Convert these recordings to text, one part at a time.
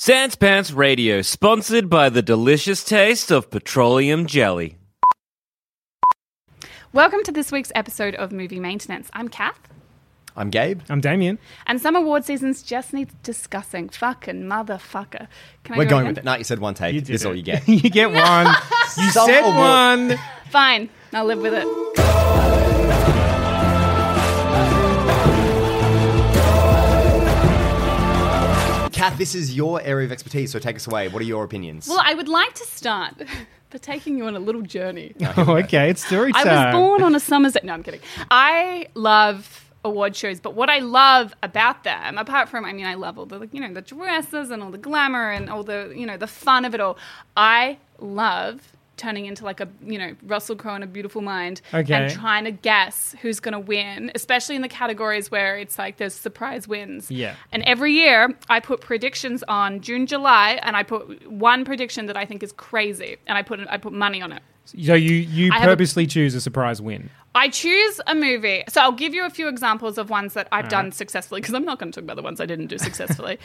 Sans Pants Radio, sponsored by the delicious taste of petroleum jelly. Welcome to this week's episode of Movie Maintenance. I'm Kath. I'm Gabe. I'm Damien. And some award seasons just need discussing. Fucking motherfucker. Can I We're go going again? with it. No, you said one take. This is all you get. You get one. You Some said award- one. Fine. I'll live with it. Kath, this is your area of expertise, so take us away. What are your opinions? Well, I would like to start by taking you on a little journey. Oh, okay. It's story I time. was born on a summer's day. No, I'm kidding. I love award shows, but what I love about them, apart from, I love all the, the dresses and all the glamour and all the, the fun of it all. I love turning into like a, Russell Crowe in A Beautiful Mind Okay. and trying to guess who's going to win, especially in the categories where it's like there's surprise wins. Yeah. And every year I put predictions on June, July, and I put one prediction that I think is crazy, and I put money on it. So you I have a- purposely choose a surprise win. I choose a movie. So I'll give you a few examples of ones that I've done successfully, because I'm not going to talk about the ones I didn't do successfully.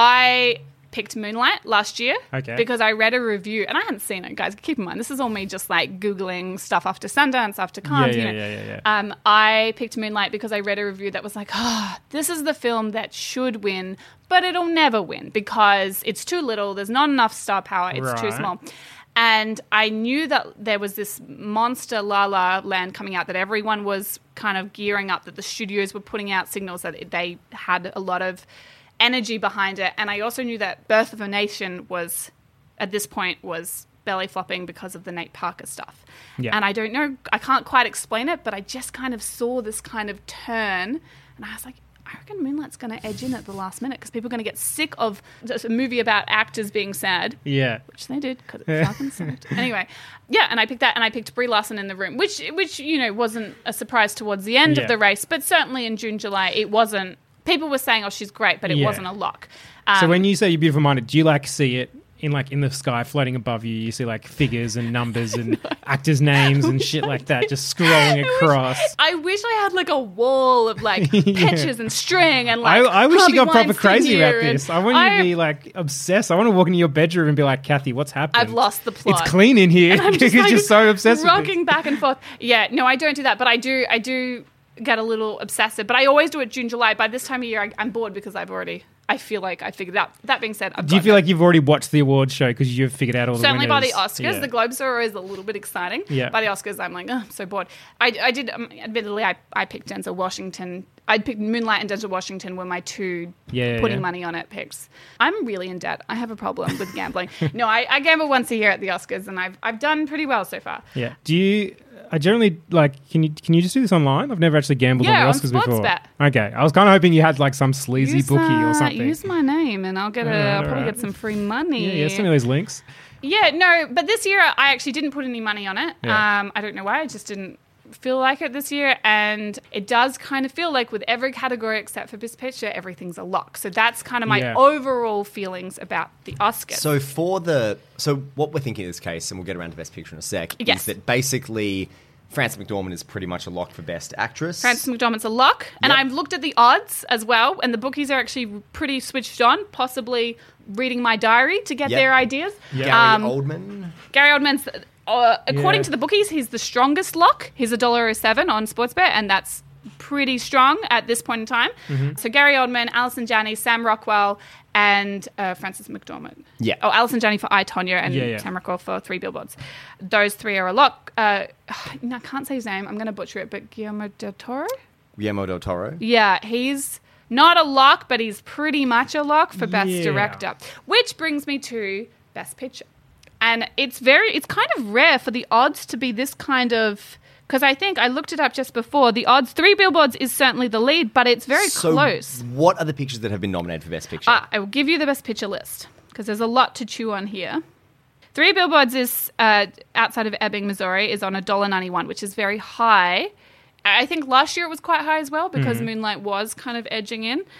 I picked Moonlight last year because I read a review, and I hadn't seen it, guys. Keep in mind, this is all me just like Googling stuff after Sundance, after Cannes. Yeah. I picked Moonlight because I read a review that was like, this is the film that should win, but it'll never win because it's too little, there's not enough star power, it's too Right. small. And I knew that there was this monster La La Land coming out, that everyone was kind of gearing up, that the studios were putting out signals that they had a lot of energy behind it. And I also knew that Birth of a Nation was, at this point, was belly flopping because of the Nate Parker stuff. Yeah. And I don't know, I can't quite explain it, but I just kind of saw this kind of turn, and I was like, I reckon Moonlight's going to edge in at the last minute because people are going to get sick of just a movie about actors being sad. Yeah. Which they did because it fucking sucked. Anyway, yeah, and I picked that, and I picked Brie Larson in The Room, which wasn't a surprise towards the end of the race, but certainly in June, July, it wasn't. People were saying, "Oh, she's great," but it wasn't a lock. So when you say you're beautiful minded, do you see it in the sky floating above you? You see figures and numbers and actors' names and shit like that just scrolling across. I wish I had a wall of pictures and string and I wish you got Harvey proper crazy Weinstein about here, this. and I want you to be obsessed. I want to walk into your bedroom and be like, Kathy, what's happened? I've lost the plot. It's clean in here. And I'm You're just so obsessed with rocking it. back and forth. Yeah, no, I don't do that, but I do get a little obsessive. But I always do it June, July. By this time of year, I'm bored because I feel like I figured out. That being said, Do you feel like you've already watched the awards show because you've figured out all the certainly winners? by the Oscars, Yeah. the Globes are always a little bit exciting. Yeah. By the Oscars, I'm like, I'm so bored. I did, admittedly, I picked Denzel Washington. I picked Moonlight and Denzel Washington were my two putting money on it picks. I'm really in debt. I have a problem with gambling. No, I gamble once a year at the Oscars, and I've done pretty well so far. Yeah. Do you? I generally can you just do this online? I've never actually gambled on the Oscars on before. Sportsbet. Okay, I was kind of hoping you had some sleazy bookie or something. Use my name, and I'll probably alright. get some free money. Yeah, send me those links. Yeah, no, but this year I actually didn't put any money on it. Yeah. I don't know why. I just didn't feel like it this year, and it does kind of feel like with every category except for Best Picture, everything's a lock. So that's kind of my overall feelings about the Oscars. So what we're thinking in this case, and we'll get around to Best Picture in a sec, Yes. is that basically Frances McDormand is pretty much a lock for Best Actress. Frances McDormand's a lock, and Yep. I've looked at the odds as well, and the bookies are actually pretty switched on, possibly reading my diary to get Yep. their ideas. Gary Oldman. Gary Oldman's, according to the bookies, he's the strongest lock. He's $1.07 on Sportsbet, and that's pretty strong at this point in time. Mm-hmm. So Gary Oldman, Alison Janney, Sam Rockwell, and Frances McDormand. Yeah. Oh, Alison Janney for I, Tonya, and Sam Rockwell for Three Billboards. Those three are a lock. I can't say his name. I'm going to butcher it, but Guillermo del Toro? Guillermo del Toro. Yeah, he's not a lock, but he's pretty much a lock for Best Director. Which brings me to Best Picture. And it's kind of rare for the odds to be this kind of, because I think I looked it up just before, the odds, Three Billboards is certainly the lead, but it's very close. What are the pictures that have been nominated for Best Picture? I will give you the Best Picture list, because there's a lot to chew on here. Three Billboards is, outside of Ebbing, Missouri, is on $1.91, which is very high. I think last year it was quite high as well, because Moonlight was kind of edging in.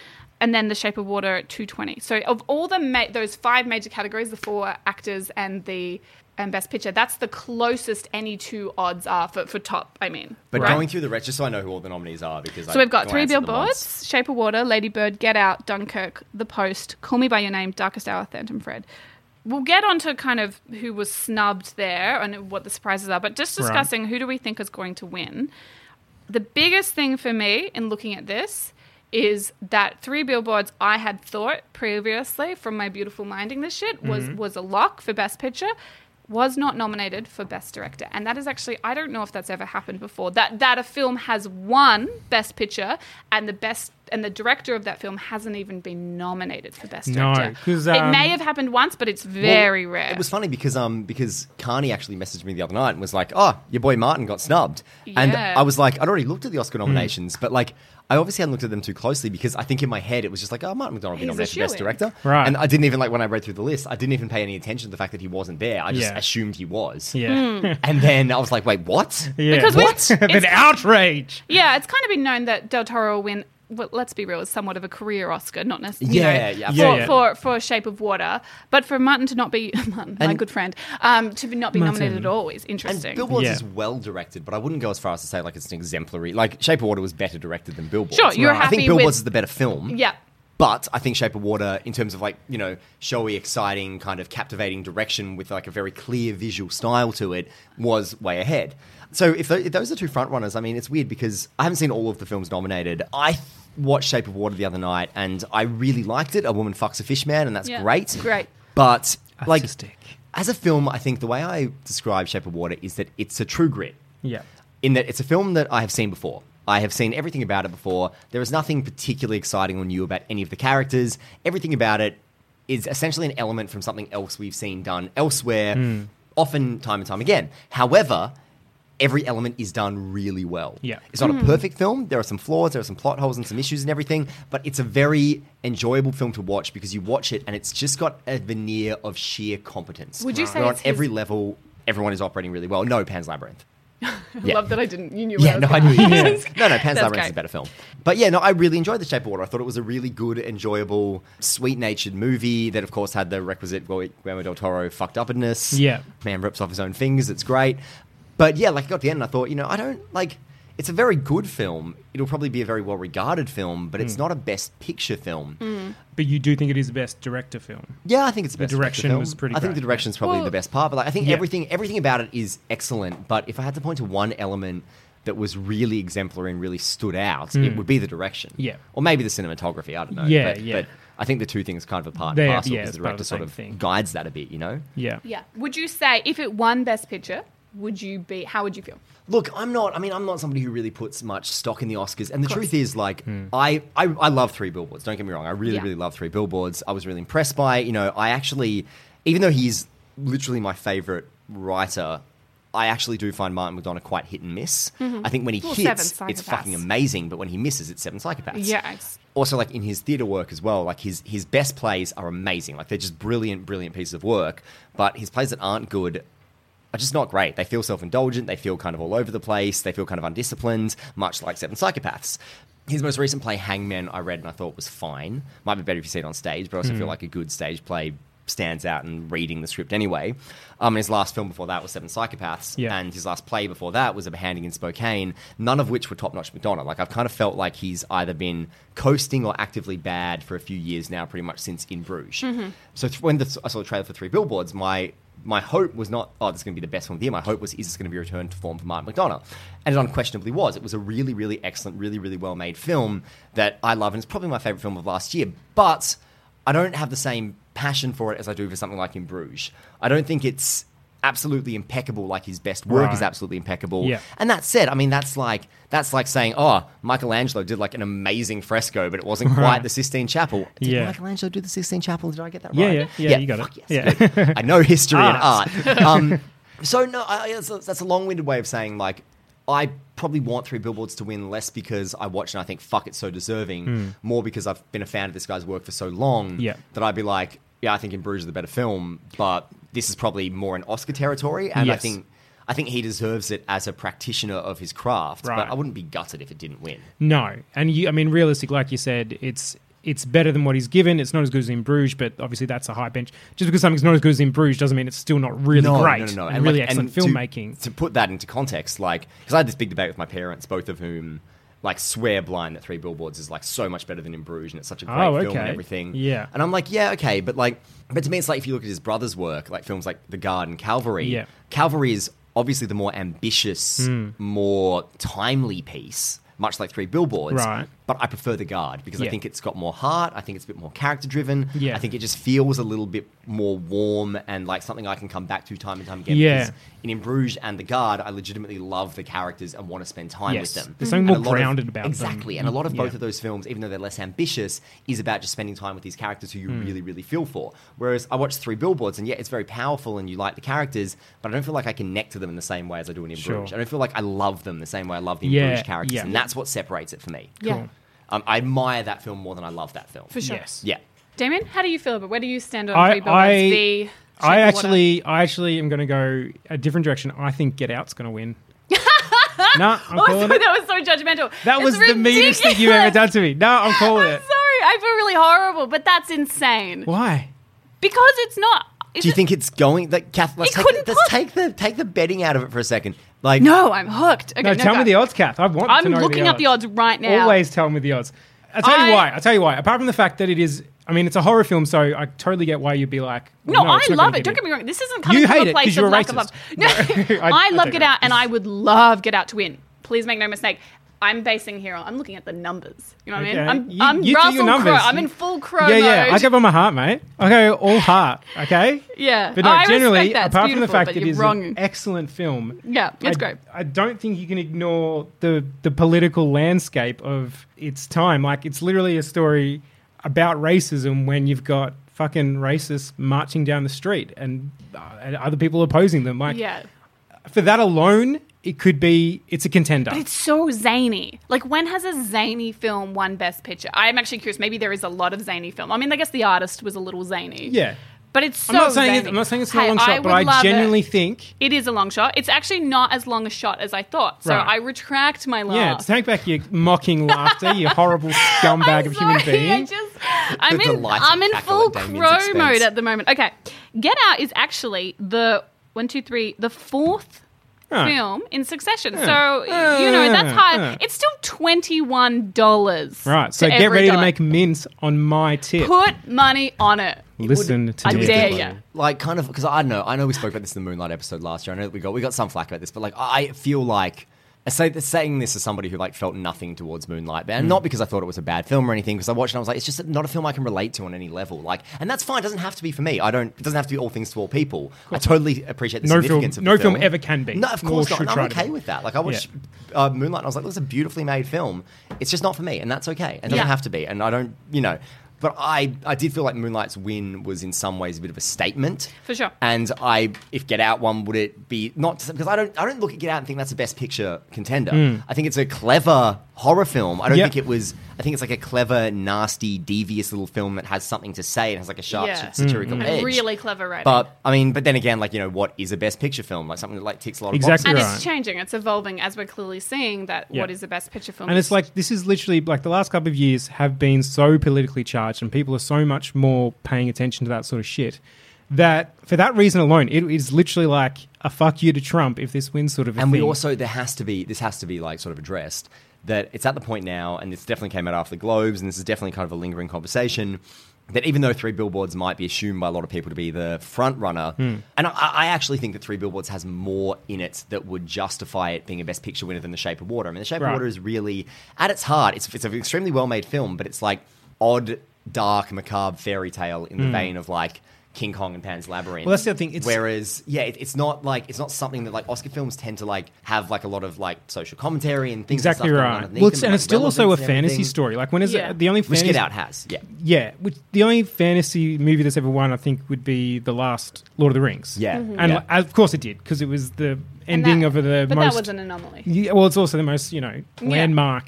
and then The Shape of Water at 220. So of all those 5 major categories, the 4 actors and Best Picture, that's the closest any two odds are for top, I mean. But right? going through the rest, just so I know who all the nominees are, because So we've got I 3 answered them Billboards, once. Shape of Water, Lady Bird, Get Out, Dunkirk, The Post, Call Me By Your Name, Darkest Hour, Phantom Thread. We'll get on to kind of who was snubbed there and what the surprises are, but just discussing who do we think is going to win. The biggest thing for me in looking at this is that 3 Billboards I had thought previously from my beautiful minding this shit was a lock for Best Picture, was not nominated for Best Director. And that is actually, I don't know if that's ever happened before, that a film has won Best Picture and the director of that film hasn't even been nominated for Best Director. No, because it may have happened once, but it's very rare. It was funny because Carney actually messaged me the other night and was like, "Oh, your boy Martin got snubbed," and Yeah. I was like, I'd already looked at the Oscar nominations, but like, I obviously hadn't looked at them too closely because I think in my head it was just like, oh, Martin McDonagh will be He's a nominated for Best shoo-in. Director. Right. And I didn't even, like, when I read through the list, I didn't even pay any attention to the fact that he wasn't there. I just Yeah. assumed he was. Yeah. And then I was like, wait, what? Yeah. Because What? An outrage. Yeah, it's kind of been known that Del Toro will win. Well, let's be real, is somewhat of a career Oscar, not necessarily for Shape of Water, but for Martin to not be my good friend, to not be nominated at all is interesting. And Billboards Yeah. is well directed, but I wouldn't go as far as to say like it's an exemplary. Like Shape of Water was better directed than Billboards. Sure, you're I think happy Billboards with- is the better film. Yeah. But I think Shape of Water, in terms of like, you know, showy, exciting, kind of captivating direction with like a very clear visual style to it, was way ahead. So if those are 2 front runners, I mean, it's weird because I haven't seen all of the films nominated. I watched Shape of Water the other night and I really liked it. A woman fucks a fish man, and that's great. Great. But like, Artistic. as a film, I think the way I describe Shape of Water is that it's a true grit. Yeah. In that it's a film that I have seen before. I have seen everything about it before. There is nothing particularly exciting or new about any of the characters. Everything about it is essentially an element from something else we've seen done elsewhere, often time and time again. However, every element is done really well. Yeah. It's not a perfect film. There are some flaws, there are some plot holes and some issues and everything, but it's a very enjoyable film to watch because you watch it and it's just got a veneer of sheer competence. Would you say Where it's on every level, everyone is operating really well? No, Pan's Labyrinth. Love that I didn't. You knew. Yeah, no, I knew you knew. did. No, Pan's That's Labyrinth great. is a better film. But yeah, no, I really enjoyed The Shape of Water. I thought it was a really good, enjoyable, sweet-natured movie that, of course, had the requisite Guillermo del Toro fucked upness. Yeah. Man rips off his own fingers. It's great. But yeah, like I got to the end and I thought, you know, I don't, like, it's a very good film. It'll probably be a very well-regarded film, but it's not a Best Picture film. But you do think it is the best director film? Yeah, I think it's the The best director direction film. was pretty I think great. the direction's probably Well- the best part, but like, I think Yeah. everything about it is excellent. But if I had to point to one element that was really exemplary and really stood out, it would be the direction. Yeah. Or maybe the cinematography, I don't know. Yeah, but, yeah. but I think the two things kind of apart They and are- parcel yeah, because it's the part of director the sort same of thing. guides that a bit, you know? Yeah. Yeah. Would you say if it won Best Picture, how would you feel? Look, I'm not somebody who really puts much stock in the Oscars. And the truth is, like, I love 3 Billboards. Don't get me wrong. I really, Yeah. really love 3 Billboards. I was really impressed by it. You know, I actually, even though he's literally my favorite writer, I actually do find Martin McDonagh quite hit and miss. I think when he hits, Seven it's Psychopaths. fucking amazing. But when he misses, it's 7 Psychopaths. Yeah. It's- Also, like in his theatre work as well, like his best plays are amazing. Like they're just brilliant, brilliant pieces of work. But his plays that aren't good are just not great. They feel self-indulgent. They feel kind of all over the place. They feel kind of undisciplined, much like 7 Psychopaths. His most recent play, Hangman, I read and I thought was fine. Might be better if you see it on stage, but I also feel like a good stage play stands out in reading the script anyway. His last film before that was 7 Psychopaths, Yeah. and his last play before that was A Handing in Spokane, none of which were top-notch McDonagh. Like, I've kind of felt like he's either been coasting or actively bad for a few years now, pretty much since In Bruges. So when I saw the trailer for 3 Billboards, my hope was not, oh, this is going to be the best film of the year. My hope was, is this going to be a return to form for Martin McDonagh? And it unquestionably was. It was a really, really excellent, really, really well-made film that I love, and it's probably my favourite film of last year. But I don't have the same passion for it as I do for something like In Bruges. I don't think it's absolutely impeccable like his best work is Right. absolutely impeccable. Yeah. And that said, I mean, that's like saying, oh, Michelangelo did like an amazing fresco, but it wasn't quite Right. the Sistine Chapel. Did Yeah. Michelangelo do the Sistine Chapel? Did I get that Yeah, right? yeah, you got fuck it. yes. Yeah. Good. I know history and Art. art. So no, that's a long-winded way of saying like I probably want 3 Billboards to win less because I watch and I think fuck, it's so deserving. More because I've been a fan of this guy's work for so long Yeah. that I'd be like, yeah, I think In Bruges is the better film, but this is probably more in Oscar territory, and Yes. I think he deserves it as a practitioner of his craft. Right. But I wouldn't be gutted if it didn't win. No, and I mean, realistic, like you said, it's it's better than what he's given. It's not as good as In Bruges, but obviously that's a high bench. Just because something's not as good as In Bruges doesn't mean it's still not really great. No. And really like, excellent filmmaking. To put that into context, like, because I had this big debate with my parents, both of whom like swear blind that Three Billboards is like so much better than In Bruges, and it's such a great film and everything. Yeah. And I'm like, yeah, okay, but to me, it's like if you look at his brother's work, like films like The Guard and Calvary. Yeah. Calvary is obviously the more ambitious, more timely piece, much like Three Billboards. Right. But I prefer The Guard because I think it's got more heart. I think it's a bit more character driven. Yeah. I think it just feels a little bit more warm and like something I can come back to time and time again. Yeah. Because in Bruges and The Guard, I legitimately love the characters and want to spend time with them. There's something And more a lot grounded about them. Exactly. And a lot of both of those films, even though they're less ambitious, is about just spending time with these characters who you really, really feel for. Whereas I watched Three Billboards, and it's very powerful and you like the characters, but I don't feel like I connect to them in the same way as I do in Bruges. I don't feel like I love them the same way I love the Bruges characters. And that's what separates it for me. Yeah. I admire that film more than I love that film. For sure. Yes. Yeah. Damien, how do you feel about where do you stand on Three Billboards v. I Shape of Water? actually am going to go a different direction. I think Get Out's going to win. No, I'm Oh, calling sorry, it. that was so judgmental. That was It's the meanest thing you've ever done to me. No, I'm calling I'm it. sorry. I feel really horrible, but that's insane. Why? Because it's not. Do you think it's going? Like, Kath, let's couldn't take the betting out of it for a second. Like, No, I'm hooked. Okay, No, tell me the odds, Kath. I want to I'm know looking up the odds right now. Always tell me the odds. I'll tell you why. Apart from the fact that it is, I mean, it's a horror film, so I totally get why you'd be like, No, I it's not love gonna it. Don't get get me wrong. This isn't coming You from hate a it place 'cause you're of a lack of love. racist. No, No, I love take Get it. Out, and I would love Get Out to win. Please make no mistake. I'm basing here on. I'm looking at the numbers. You know what I mean? Okay. I'm You do Russell your numbers. Crowe. I'm in full Crowe Yeah. mode. I give on my heart, mate. I go all heart, okay? Yeah. But no, I generally, respect that. It's apart from the beautiful, fact but that it you're is wrong. an excellent film, Yeah, it's great. I don't think you can ignore the political landscape of its time. Like, it's literally a story about racism when you've got fucking racists marching down the street and other people opposing them. Like, Yeah. for that alone, it's a contender. But it's so zany. Like, when has a zany film won Best Picture? I'm actually curious. Maybe there is a lot of zany film. I mean, I guess The Artist was a little zany. Yeah. But it's so I'm not saying zany. I'm not saying it's not a Hey, long shot, but would I love genuinely it. think It is a long shot. It's actually not as long a shot as I thought. So Right. I retract my laugh. yeah, to take back your mocking laughter, you horrible scumbag I'm of human sorry, being. I'm delighted in cackle full at Damien's Crow expense. mode at the moment. Okay, Get Out is actually the fourth Right. film in succession. So that's high. It's still $21. Right, so to get every ready to dollar. make mince on my tip. Put money on it. Listen to I me. dare you. like kind of because I know we spoke about this in the Moonlight episode last year. I know that we got some flack about this, but like I feel like saying this as somebody who like felt nothing towards Moonlight, and not because I thought it was a bad film or anything. Because I watched it, and I was like, it's just not a film I can relate to on any level. Like, and that's fine. It doesn't have to be for me. It doesn't have to be all things to all people. I totally appreciate the No significance film- of the no film ever can be. No, of Nor course not. should And try I'm to okay be. with that. Like I watched Moonlight, and I was like, this is a beautifully made film. It's just not for me, and that's okay. It doesn't have to be, and I don't, But I did feel like Moonlight's win was in some ways a bit of a statement. For sure. And if Get Out won, would it be not because I don't look at Get Out and think that's a Best Picture contender. I think it's a clever horror film. I don't think it was. I think it's like a clever, nasty, devious little film that has something to say. It has like a sharp satirical edge. And really clever writing. But then again, like what is a Best Picture film? Like something that like ticks a lot of Exactly boxes. and right. it's changing. It's evolving as we're clearly seeing that Yeah. what is the best picture film. And it's like, this is literally, like, the last couple of years have been so politically charged and people are so much more paying attention to that sort of shit that for that reason alone, it is literally like a fuck you to Trump if this wins sort of a And thing. we also, this has to be like sort of addressed, that it's at the point now, and this definitely came out after the Globes, and this is definitely kind of a lingering conversation, that even though Three Billboards might be assumed by a lot of people to be the front runner, and I actually think that Three Billboards has more in it that would justify it being a Best Picture winner than The Shape of Water. I mean, The Shape of Water is really, at its heart, it's an extremely well-made film, but it's like odd, dark, macabre fairy tale in the vein of like King Kong and Pan's Labyrinth. Well, that's the other thing. Whereas, it's not something that like Oscar films tend to like have like a lot of like social commentary and things. Exactly and stuff going on right. underneath Well, them, and like it's still also a relevance and fantasy everything. story. Like, when is Yeah. it the only Which fantasy... Get Out has, Yeah, which the only fantasy movie that's ever won, I think, would be the last Lord of the Rings. Yeah. And Yeah. of course it did, because it was the ending of the but most... that was an anomaly. Yeah, well, it's also the most, landmark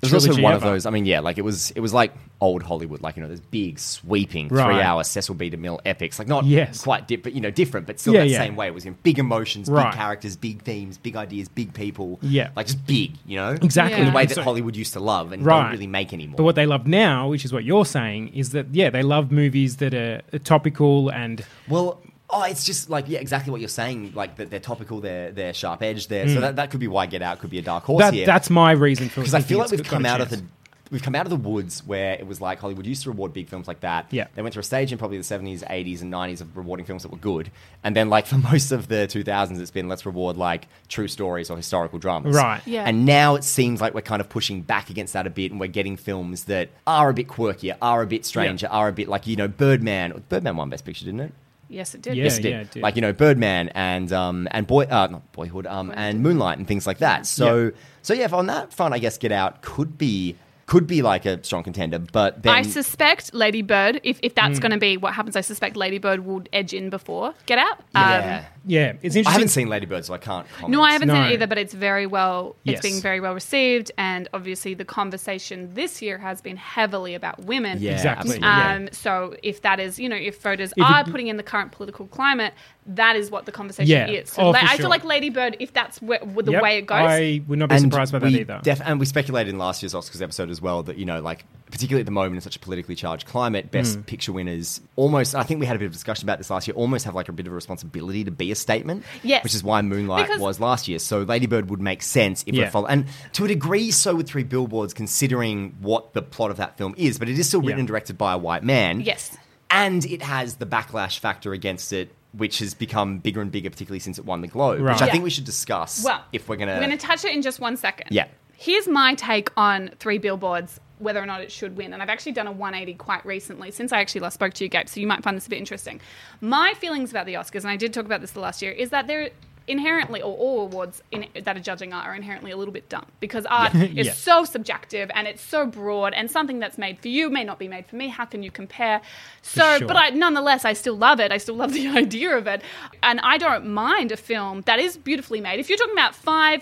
It was also trilogy one ever. of those. I mean, yeah, like it was like old Hollywood, like those big sweeping Right. 3-hour Cecil B. DeMille epics, like not Yes. quite but different, but still Yeah, that yeah. same way. It was big emotions, Right. big characters, big themes, big ideas, big people. Yeah. like just big, Exactly. in the way And that so- Hollywood used to love and Right. don't really make anymore. But what they love now, which is what you're saying, is that they love movies that are topical and Well, it's just like exactly what you're saying. Like that they're topical, they're sharp edged. So that could be why Get Out could be a dark horse here. that's my reason for Because I feel like thinking we've come out of the woods where it was like Hollywood used to reward big films like that. Yeah. They went through a stage in probably the 70s, 80s, and 90s of rewarding films that were good. And then, like, for most of the 2000s, it's been let's reward, like, true stories or historical dramas. Right. Yeah. And now it seems like we're kind of pushing back against that a bit, and we're getting films that are a bit quirkier, are a bit stranger, are a bit like, Birdman. Birdman won Best Picture, didn't it? Yes, it did. Yeah. Yes, it did. it did. Like, Birdman and not Boyhood, and Moonlight and things like that. So yeah, on that front, I guess Get Out could be like a strong contender, but then I suspect Lady Bird, if that's going to be what happens, I suspect Lady Bird will edge in before Get Out. Yeah, it's interesting. I haven't seen Lady Bird, so I can't comment. No, I haven't seen No. it either, but it's Yes. being very well received, and obviously the conversation this year has been heavily about women. Yeah, Exactly. absolutely. So if that is, if voters If are it- putting in the current political climate, that is what the conversation Yeah. is. So Oh, for I sure. feel like Lady Bird, if that's the Yep, way it goes, I would not be surprised by that either. And we speculated in last year's Oscars episode as well that, like, particularly at the moment in such a politically charged climate, Best Picture winners almost, I think we had a bit of discussion about this last year, almost have like a bit of a responsibility to be a statement. Yes. Which is why Moonlight Because- was last year. So Lady Bird would make sense if Yeah. it followed. And to a degree, so would Three Billboards, considering what the plot of that film is. But it is still written Yeah. and directed by a white man. yes. And it has the backlash factor against it, which has become bigger and bigger, particularly since it won the Globe, Right. which I Yeah. think we should discuss Well, if we're We're going going to touch it in just 1 second. Yeah. Here's my take on Three Billboards, whether or not it should win. And I've actually done a 180 quite recently since I actually last spoke to you, Gabe, so you might find this a bit interesting. My feelings about the Oscars, and I did talk about this the last year, is that they're inherently, or all awards that are judging art are inherently a little bit dumb because art is Yeah. so subjective and it's so broad, and something that's made for you may not be made for me. How can you compare? So, sure. but nonetheless, I still love it. I still love the idea of it. And I don't mind a film that is beautifully made. If you're talking about 5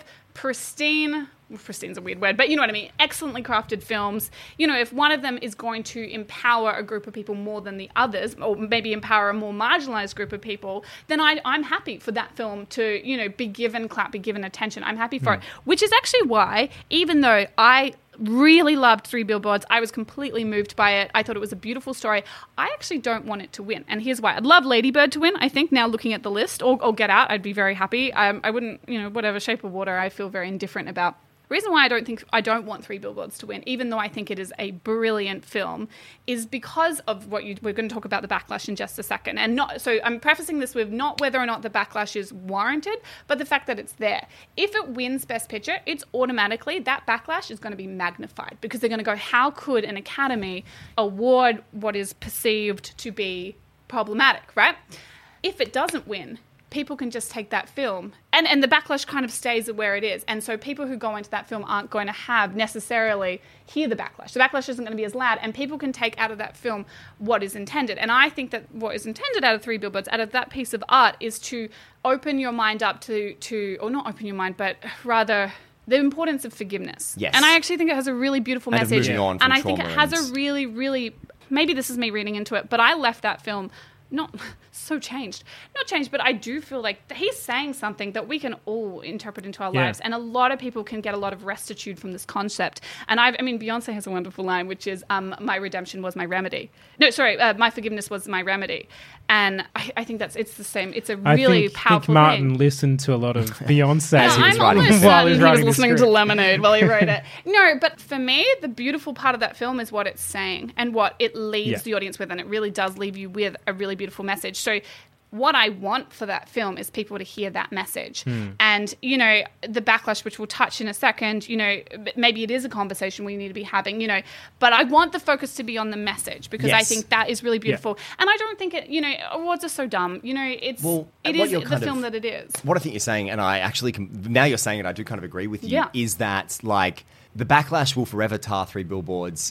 pristine's a weird word, but you know what I mean, excellently crafted films, if one of them is going to empower a group of people more than the others, or maybe empower a more marginalized group of people, then I'm happy for that film to, be given clap, be given attention. I'm happy for it, which is actually why, even though I really loved Three Billboards, I was completely moved by it. I thought it was a beautiful story. I actually don't want it to win. And here's why. I'd love Lady Bird to win, I think, now looking at the list, or Get Out. I'd be very happy. I wouldn't, whatever, Shape of Water, I feel very indifferent about. Reason why I don't want Three Billboards to win, even though I think it is a brilliant film, is because of we're going to talk about the backlash in just a second. And so I'm prefacing this with not whether or not the backlash is warranted, but the fact that it's there. If it wins Best Picture, it's automatically, that backlash is going to be magnified because they're going to go, how could an Academy award what is perceived to be problematic, right? If it doesn't win, people can just take that film and the backlash kind of stays where it is. And so people who go into that film aren't going to have necessarily hear the backlash. The backlash isn't going to be as loud, and people can take out of that film what is intended. And I think that what is intended out of Three Billboards, out of that piece of art, is to open your mind up to or not open your mind, but rather the importance of forgiveness. Yes. And I actually think it has a really beautiful And of message. moving on from and I think it trauma has and- a really, really, maybe this is me reading into it, but I left that film not changed, but I do feel like he's saying something that we can all interpret into our lives, and a lot of people can get a lot of restitude from this concept. And Beyonce has a wonderful line, which is, my redemption was my remedy. No, sorry, my forgiveness was my remedy. And I think it's the same. It's a really powerful think Martin thing. listened to a lot of Beyonce As he was I'm writing almost the while certain he he was was writing the listening to script. Lemonade while he wrote it. No, but for me, the beautiful part of that film is what it's saying and what it leaves Yeah. the audience with, and it really does leave you with a really beautiful message. So what I want for that film is people to hear that message. And, the backlash, which we'll touch in a second, maybe it is a conversation we need to be having, but I want the focus to be on the message because I Yes. think that is really beautiful. And I don't think awards are so dumb. It Well, is what you're the kind film of- that it is. What I think you're saying, and I actually now you're saying it, I do kind of agree with you, Yeah. is that, like, the backlash will forever tar Three Billboards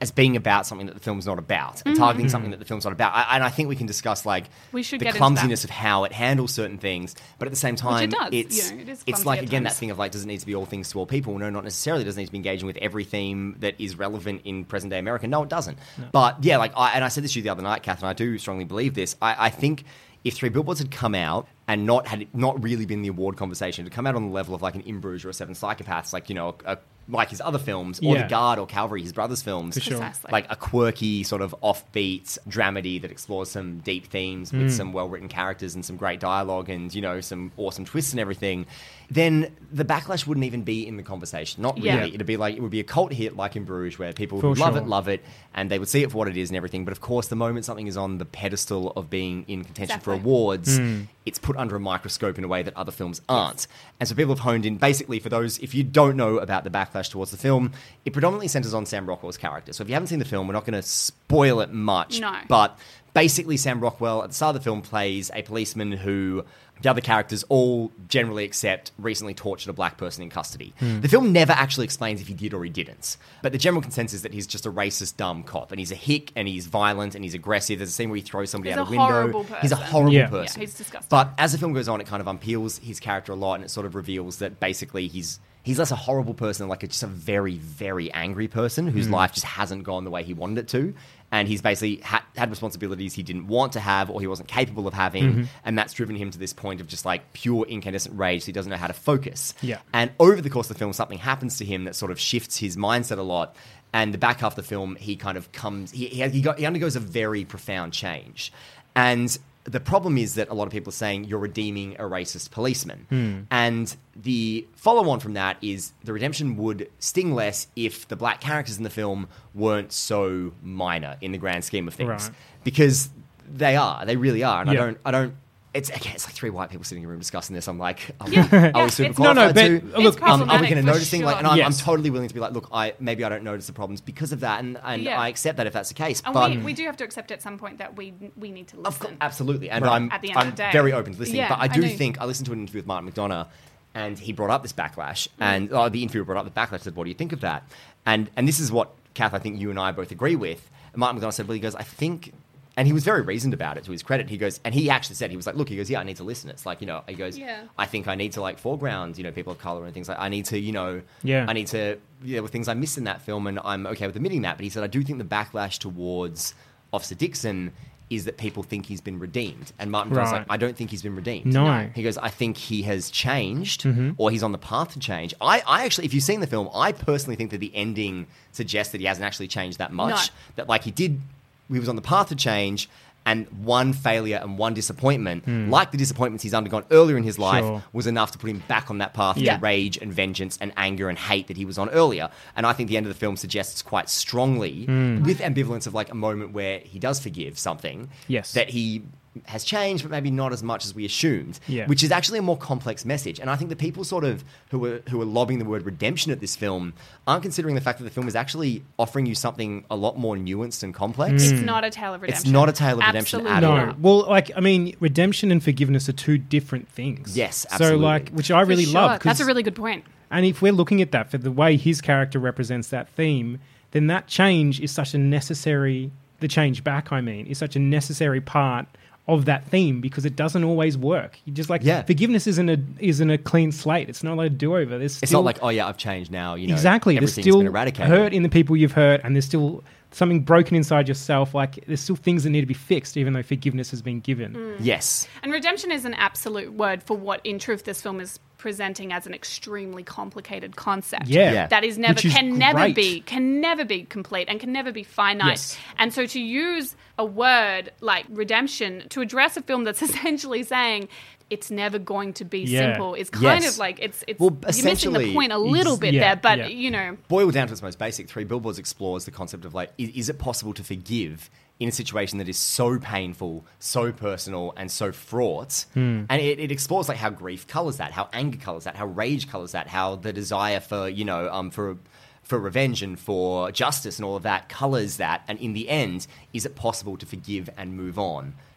as being about something that the film's not about, and targeting something that the film's not about. And I think we can discuss like We should the get into clumsiness that. of how it handles certain things, but at the same time, it does, it's you know, it is it's clumsy like at again that times. thing of like, does it need to be all things to all people? No, not necessarily. It doesn't need to be engaging with every theme that is relevant in present day America. No, it doesn't. But yeah, like I said this to you the other night, Catherine. I do strongly believe this. I think if Three Billboards had come out and not really been the award conversation, to come out on the level of like an In Bruges or a Seven Psychopaths, like, you know, like his other films, or Yeah. The Guard or Calvary, his brother's films, For sure. Precisely. like a quirky sort of offbeat dramedy that explores some deep themes with some well-written characters and some great dialogue and, you know, some awesome twists and everything, then the backlash wouldn't even be in the conversation. Not really. Yeah. It'd be like, it would be a cult hit like in Bruges, where people For would sure. love it, and they would see it for what it is and everything. But of course, the moment something is on the pedestal of being in contention for Exactly. awards, it's put under a microscope in a way that other films aren't. And so people have honed in, basically, for those, if you don't know about the backlash towards the film, it predominantly centers on Sam Rockwell's character. So if you haven't seen the film, we're not going to spoil it much. No. But basically, Sam Rockwell, at the start of the film, plays a policeman who the other characters all generally accept recently tortured a black person in custody. The film never actually explains if he did or he didn't. But the general consensus is that he's just a racist, dumb cop. And he's a hick, and he's violent, and he's aggressive. There's a scene where he throws somebody He's out a a window. horrible He's a person. horrible Yeah. person. Yeah, he's disgusting. But as the film goes on, it kind of unpeels his character a lot, and it sort of reveals that basically he's less a horrible person, like just a very, very angry person whose life just hasn't gone the way he wanted it to. And he's basically had responsibilities he didn't want to have or he wasn't capable of having. And that's driven him to this point of just like pure incandescent rage. So he doesn't know how to focus. Yeah. And over the course of the film, something happens to him that sort of shifts his mindset a lot. And the back half of the film, he kind of comes, he undergoes a very profound change. And the problem is that a lot of people are saying you're redeeming a racist policeman. And the follow-on from that is the redemption would sting less if the black characters in the film weren't so minor in the grand scheme of things. Right. Because they really are. And Yeah. I don't, it's like three white people sitting in a room discussing this. I'm like, Yeah, are we super it's- No, no, qualified but to? look, Are we problematic going to for notice things? Like, sure. and I'm Yes. totally willing to be like, look, maybe I don't notice the problems because of that, and Yeah. I accept that if that's the case. And but we do have to accept at some point that we need to of course, listen. absolutely, and Right. I'm At the end of the day. very open to listening. Yeah, but I I do know. think I listened to an interview with Martin McDonough, and he brought up this backlash, Mm. and the interviewer brought up the backlash. Said, "What do you think of that?" And this is what Kath, I think you and I both agree with. And Martin McDonough said, "Well, he goes, I think." And he was very reasoned about it, to his credit. He goes, and he actually said, he was like, look, he goes, yeah, I need to listen. It's like, you know, he goes, Yeah. I think I need to like foreground, you know, people of color and things like, I need to, you know, Yeah. I need to, you know, with things I missed in that film, and I'm okay with admitting that. But he said, I do think the backlash towards Officer Dixon is that people think he's been redeemed. And Martin was Right. like, I don't think he's been redeemed. No. He goes, I think he has changed, or he's on the path to change. I actually, if you've seen the film, I personally think that the ending suggests that he hasn't actually changed that much. No. That like he was on the path to change, and one failure and one disappointment, like the disappointments he's undergone earlier in his life, Sure. was enough to put him back on that path Yeah. to rage and vengeance and anger and hate that he was on earlier. And I think the end of the film suggests quite strongly, with ambivalence of like a moment where he does forgive something, Yes. that he has changed, but maybe not as much as we assumed, Yeah. which is actually a more complex message. And I think the people sort of who are lobbing the word redemption at this film aren't considering the fact that the film is actually offering you something a lot more nuanced and complex. It's not a tale of redemption. It's not a tale of redemption Absolutely at No, all. not. well, like I mean, redemption and forgiveness are two different things. Yes, So, absolutely. like, which I really For sure. love. 'cause- That's a really good point. And if we're looking at that for the way his character represents that theme, then that change is such a necessary. The change back, I mean, is such a necessary part of that theme because it doesn't always work. You just like Yeah. forgiveness isn't a clean slate. It's not like a do over. There's It's still, not like, oh yeah, I've changed now. You know, exactly. There's everything's still been eradicated. hurt in the people you've hurt, and there's still something broken inside yourself. Like there's still things that need to be fixed, even though forgiveness has been given. Yes. And redemption is an absolute word for what, in truth, this film is presenting as an extremely complicated concept. Yeah. Yeah. That is never Which is can never great. be complete and can never be finite. Yes. And so to use a word like redemption to address a film that's essentially saying it's never going to be Yeah. simple is kind Yes. of like it's Well, you're missing essentially, the point a little bit yeah, there, but yeah. you know, Boiled down to its most basic, Three Billboards explores the concept of like, is it possible to forgive in a situation that is so painful, so personal, and so fraught? And it explores like how grief colors that, how anger colors that, how rage colors that, how the desire for, you know, for revenge and for justice and all of that colors that. And in the end, is it possible to forgive and move on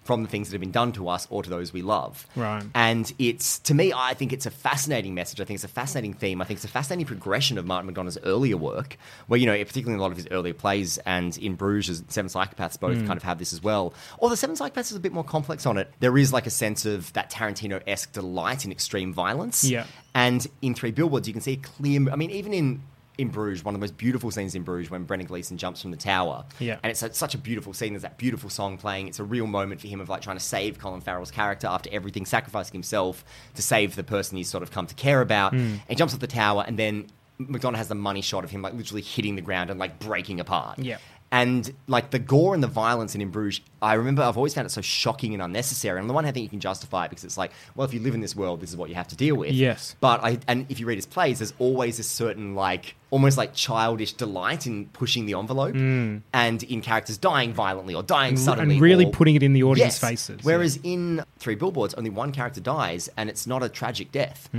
from the things that have been done to us or to those we love. Right. And it's, to me, I think it's a fascinating message. I think it's a fascinating theme. I think it's a fascinating progression of Martin McDonagh's earlier work, where, particularly in a lot of his earlier plays and in Bruges, Seven Psychopaths both kind of have this as well. Although Seven Psychopaths is a bit more complex on it. There is like a sense of that Tarantino-esque delight in extreme violence. Yeah. And in Three Billboards, you can see a clear, even in Bruges, one of the most beautiful scenes in Bruges when Brendan Gleeson jumps from the tower. Yeah. And it's such a beautiful scene. There's that beautiful song playing. It's a real moment for him of like trying to save Colin Farrell's character after everything, sacrificing himself to save the person he's sort of come to care about. And he jumps off the tower, and then McDonagh has the money shot of him like literally hitting the ground and like breaking apart. Yeah. And like the gore and the violence in Bruges, I remember I've always found it so shocking and unnecessary. And on the one hand, I think you can justify it because it's like, well, if you live in this world, this is what you have to deal with. Yes. But if you read his plays, there's always this certain like almost like childish delight in pushing the envelope and in characters dying violently or dying suddenly. And really putting it in the audience faces. Whereas in Three Billboards, only one character dies and it's not a tragic death.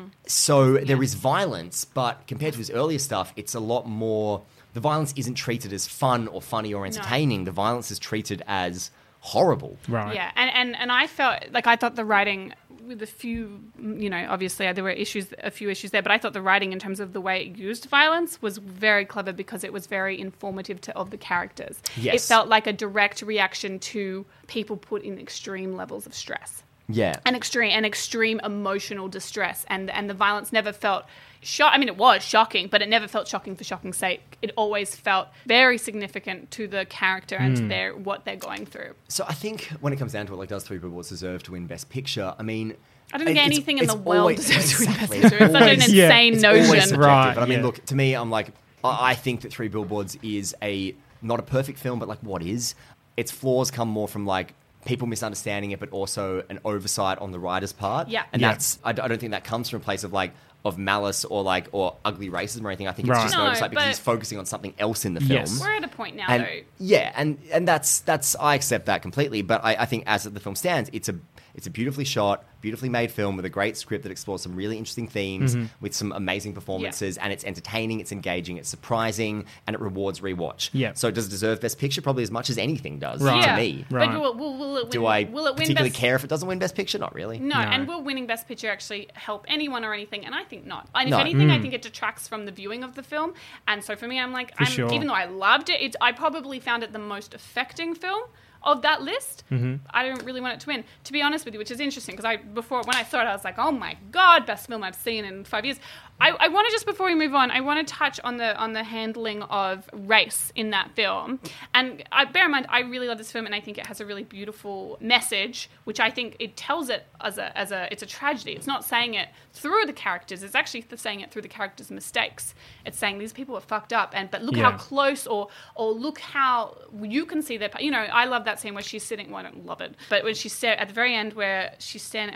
So there is violence, but compared to his earlier stuff, it's a lot more... The violence isn't treated as fun or funny or entertaining. No. The violence is treated as horrible. Right. Yeah, and I felt like I thought the writing with a few, obviously there were a few issues there, but I thought the writing in terms of the way it used violence was very clever because it was very informative of the characters. Yes. It felt like a direct reaction to people put in extreme levels of stress. Yeah. And extreme emotional distress. And the violence never felt... it was shocking, but it never felt shocking for shocking's sake. It always felt very significant to the character and to what they're going through. So I think when it comes down to it, like, does Three Billboards deserve to win Best Picture? I don't think anything in the world always, deserves to win Best exactly. Picture. It's such an insane It's notion. always subjective. Right, But yeah. look, to me, I'm like, I think that Three Billboards is not a perfect film, but like what is? Its flaws come more from like people misunderstanding it, but also an oversight on the writer's part. Yeah. And Yeah. I don't think that comes from a place of like, of malice or ugly racism or anything. I think it's Right. just an No, oversight because but- he's focusing on something else in the film. Yes. We're at a point now, And though. yeah, and that's I accept that completely. But I think as the film stands, it's a beautifully shot, beautifully made film with a great script that explores some really interesting themes with some amazing performances, and it's entertaining, it's engaging, it's surprising, and it rewards rewatch. Yeah. So does it deserve Best Picture? Probably as much as anything does Right. to me. Right. But will it win? Do I will it win particularly Best... care if it doesn't win Best Picture? Not really. No, No. and will winning Best Picture actually help anyone or anything? And I think not. And No. if anything, I think it detracts from the viewing of the film. And so for me, I'm like, sure. even though I loved it, I probably found it the most affecting film of that list. I don't really want it to win, to be honest with you, which is interesting because when I saw it, I was like, oh my God, best film I've seen in 5 years. I want to, just before we move on, I want to touch on the handling of race in that film. And bear in mind, I really love this film, and I think it has a really beautiful message, which I think it tells it as it's a tragedy. It's not saying it through the characters. It's actually saying it through the characters' mistakes. It's saying these people are fucked up, but look how close, or look how you can see their. I love that scene where she's sitting. Well, I don't love it, but when she's at the very end where she's standing.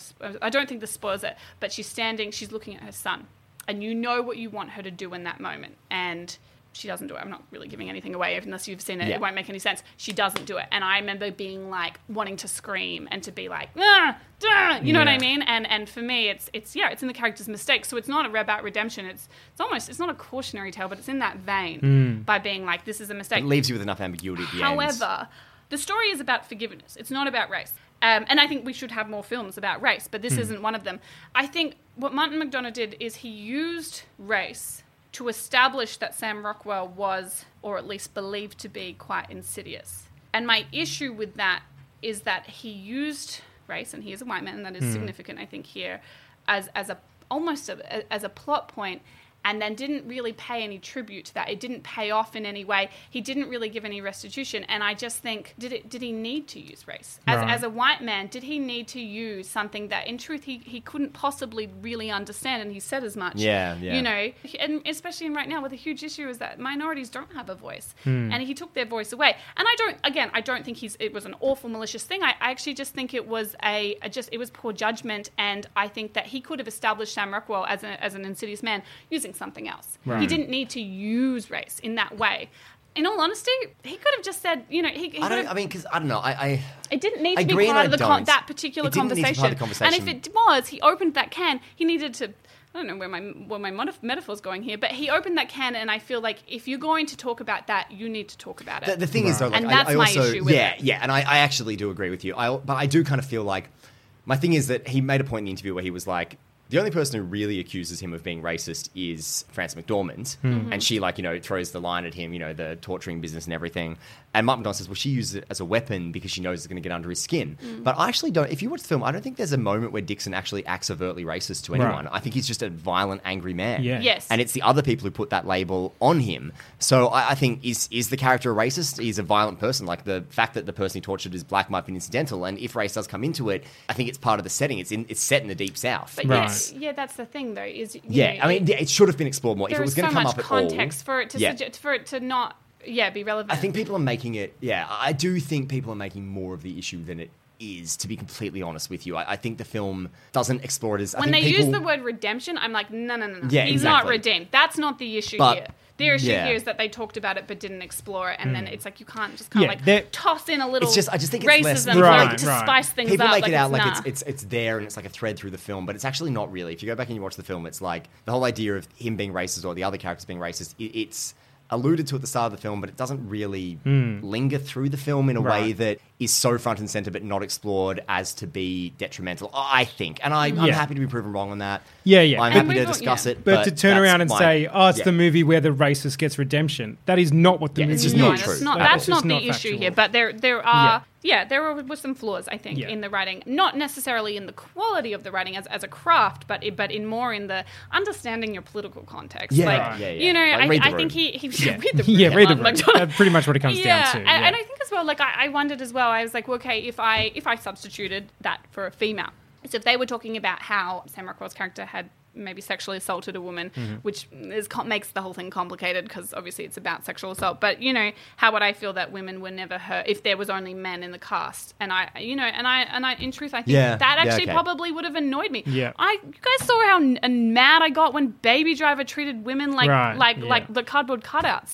I don't think this spoils it, but she's standing. She's looking at her son. And you know what you want her to do in that moment. And she doesn't do it. I'm not really giving anything away. Unless you've seen it, Yeah. It won't make any sense. She doesn't do it. And I remember being like, wanting to scream and to be like, ah, duh, you know what I mean? And for me, it's in the character's mistake. So it's not about redemption. It's not a cautionary tale, but it's in that vein by being like, this is a mistake. It leaves you with enough ambiguity at the end. However, the story is about forgiveness. It's not about race. And I think we should have more films about race, but this isn't one of them. I think what Martin McDonagh did is he used race to establish that Sam Rockwell was, or at least believed to be, quite insidious. And my issue with that is that he used race, and he is a white man, and that is significant, I think, here, as a plot point, and then didn't really pay any tribute to that. It didn't pay off in any way. He didn't really give any restitution. And I just think, did he need to use race? As a white man, did he need to use something that, in truth, he couldn't possibly really understand? And he said as much. Yeah. And especially right now, with a huge issue is that minorities don't have a voice. And he took their voice away. And I don't think it was an awful, malicious thing. I actually just think it was it was poor judgment. And I think that he could have established Sam Rockwell as an insidious man using something else. Right. He didn't need to use race in that way. In all honesty, he could have just said, he I don't know. it didn't need to agree be part and of I don't. that particular It didn't need to be conversation. part of the conversation. And if it was, he opened that can, he needed to I don't know where my metaphor's going here, but he opened that can, and I feel like if you're going to talk about that, you need to talk about it. The thing is, though, like, and that's I my also, issue with it. Yeah, and I actually do agree with you. But I do kind of feel like my thing is that he made a point in the interview where he was like, the only person who really accuses him of being racist is Frances McDormand. Mm-hmm. And she, like, throws the line at him, the torturing business and everything. And Mark McDonagh says, well, she uses it as a weapon because she knows it's going to get under his skin. But I actually don't, if you watch the film, I don't think there's a moment where Dixon actually acts overtly racist to anyone. I think he's just a violent, angry man. Yeah. Yes. And it's the other people who put that label on him. So I think, is the character a racist? He's a violent person. Like, the fact that the person he tortured is black might be incidental. And if race does come into it, I think it's part of the setting. It's set in the Deep South. But Right. yeah, that's the thing, though. Is I mean, it should have been explored more. If it there was is going so to come much up at all. context for it to suggest, for it to not be relevant. I think people are making it. Yeah, I do think people are making more of the issue than it is. To be completely honest with you, I think the film doesn't explore it as. When they use the word redemption, I'm like, no. Yeah, He's exactly. not redeemed. That's not the issue But- here. The issue yeah. here is that they talked about it but didn't explore it, and then it's like you can't just Yeah, like toss in a little It's just- I just think it's less- racism Right, to right. spice things People up. make like it out it's, like nah. it's there and it's like a thread through the film, but it's actually not really. If you go back and you watch the film, it's like the whole idea of him being racist or the other characters being racist. It's alluded to at the start of the film, but it doesn't really linger through the film in a way Right. that is so front and center but not explored as to be detrimental, I think. And I'm happy to be proven wrong on that. Yeah. I'm And happy we've to got- discuss yeah. it. But to turn that's around and my- say, "Oh, it's yeah. the movie where the racist gets redemption," that is not what the Yeah, movie it's is. just not that's true. not Like, that's it's just not the issue factual. here. But there are there were some flaws, I think, Yeah. in the writing. Not necessarily in the quality of the writing as a craft, but in more in the understanding your political context. Yeah, like, yeah, yeah. you know, Like, read the I think room. he read the room. Yeah, read the Mark room. McDonagh. That's pretty much what it comes down to. And I think as well, like I wondered as well. I was like, well, okay, if I substituted that for a female, so if they were talking about how Sam Rockwell's character had maybe sexually assaulted a woman, which makes the whole thing complicated because obviously it's about sexual assault. But how would I feel that women were never hurt if there was only men in the cast? And I in truth, I think Yeah, that yeah, actually okay. probably would have annoyed me. Yeah. You guys saw how mad I got when Baby Driver treated women like Right, like the cardboard cutouts.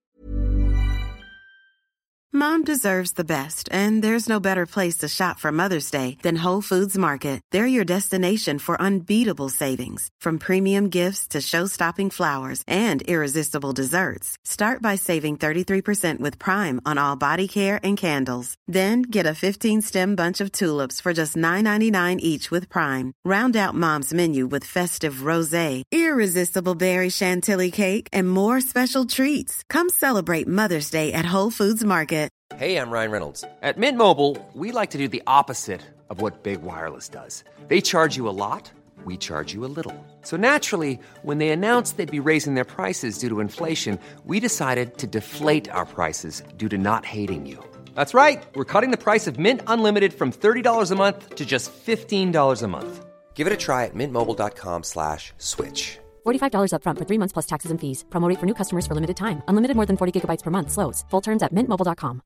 Mom deserves the best, and there's no better place to shop for Mother's Day than Whole Foods Market. They're your destination for unbeatable savings, from premium gifts to show-stopping flowers and irresistible desserts. Start by saving 33% with Prime on all body care and candles. Then get a 15-stem bunch of tulips for just $9.99 each with Prime. Round out Mom's menu with festive rosé, irresistible berry chantilly cake, and more special treats. Come celebrate Mother's Day at Whole Foods Market. Hey, I'm Ryan Reynolds. At Mint Mobile, we like to do the opposite of what Big Wireless does. They charge you a lot, we charge you a little. So naturally, when they announced they'd be raising their prices due to inflation, we decided to deflate our prices due to not hating you. That's right. We're cutting the price of Mint Unlimited from $30 a month to just $15 a month. Give it a try at mintmobile.com/switch. $45 up front for 3 months plus taxes and fees. Promo rate for new customers for limited time. Unlimited more than 40 gigabytes per month. Slows full terms at mintmobile.com.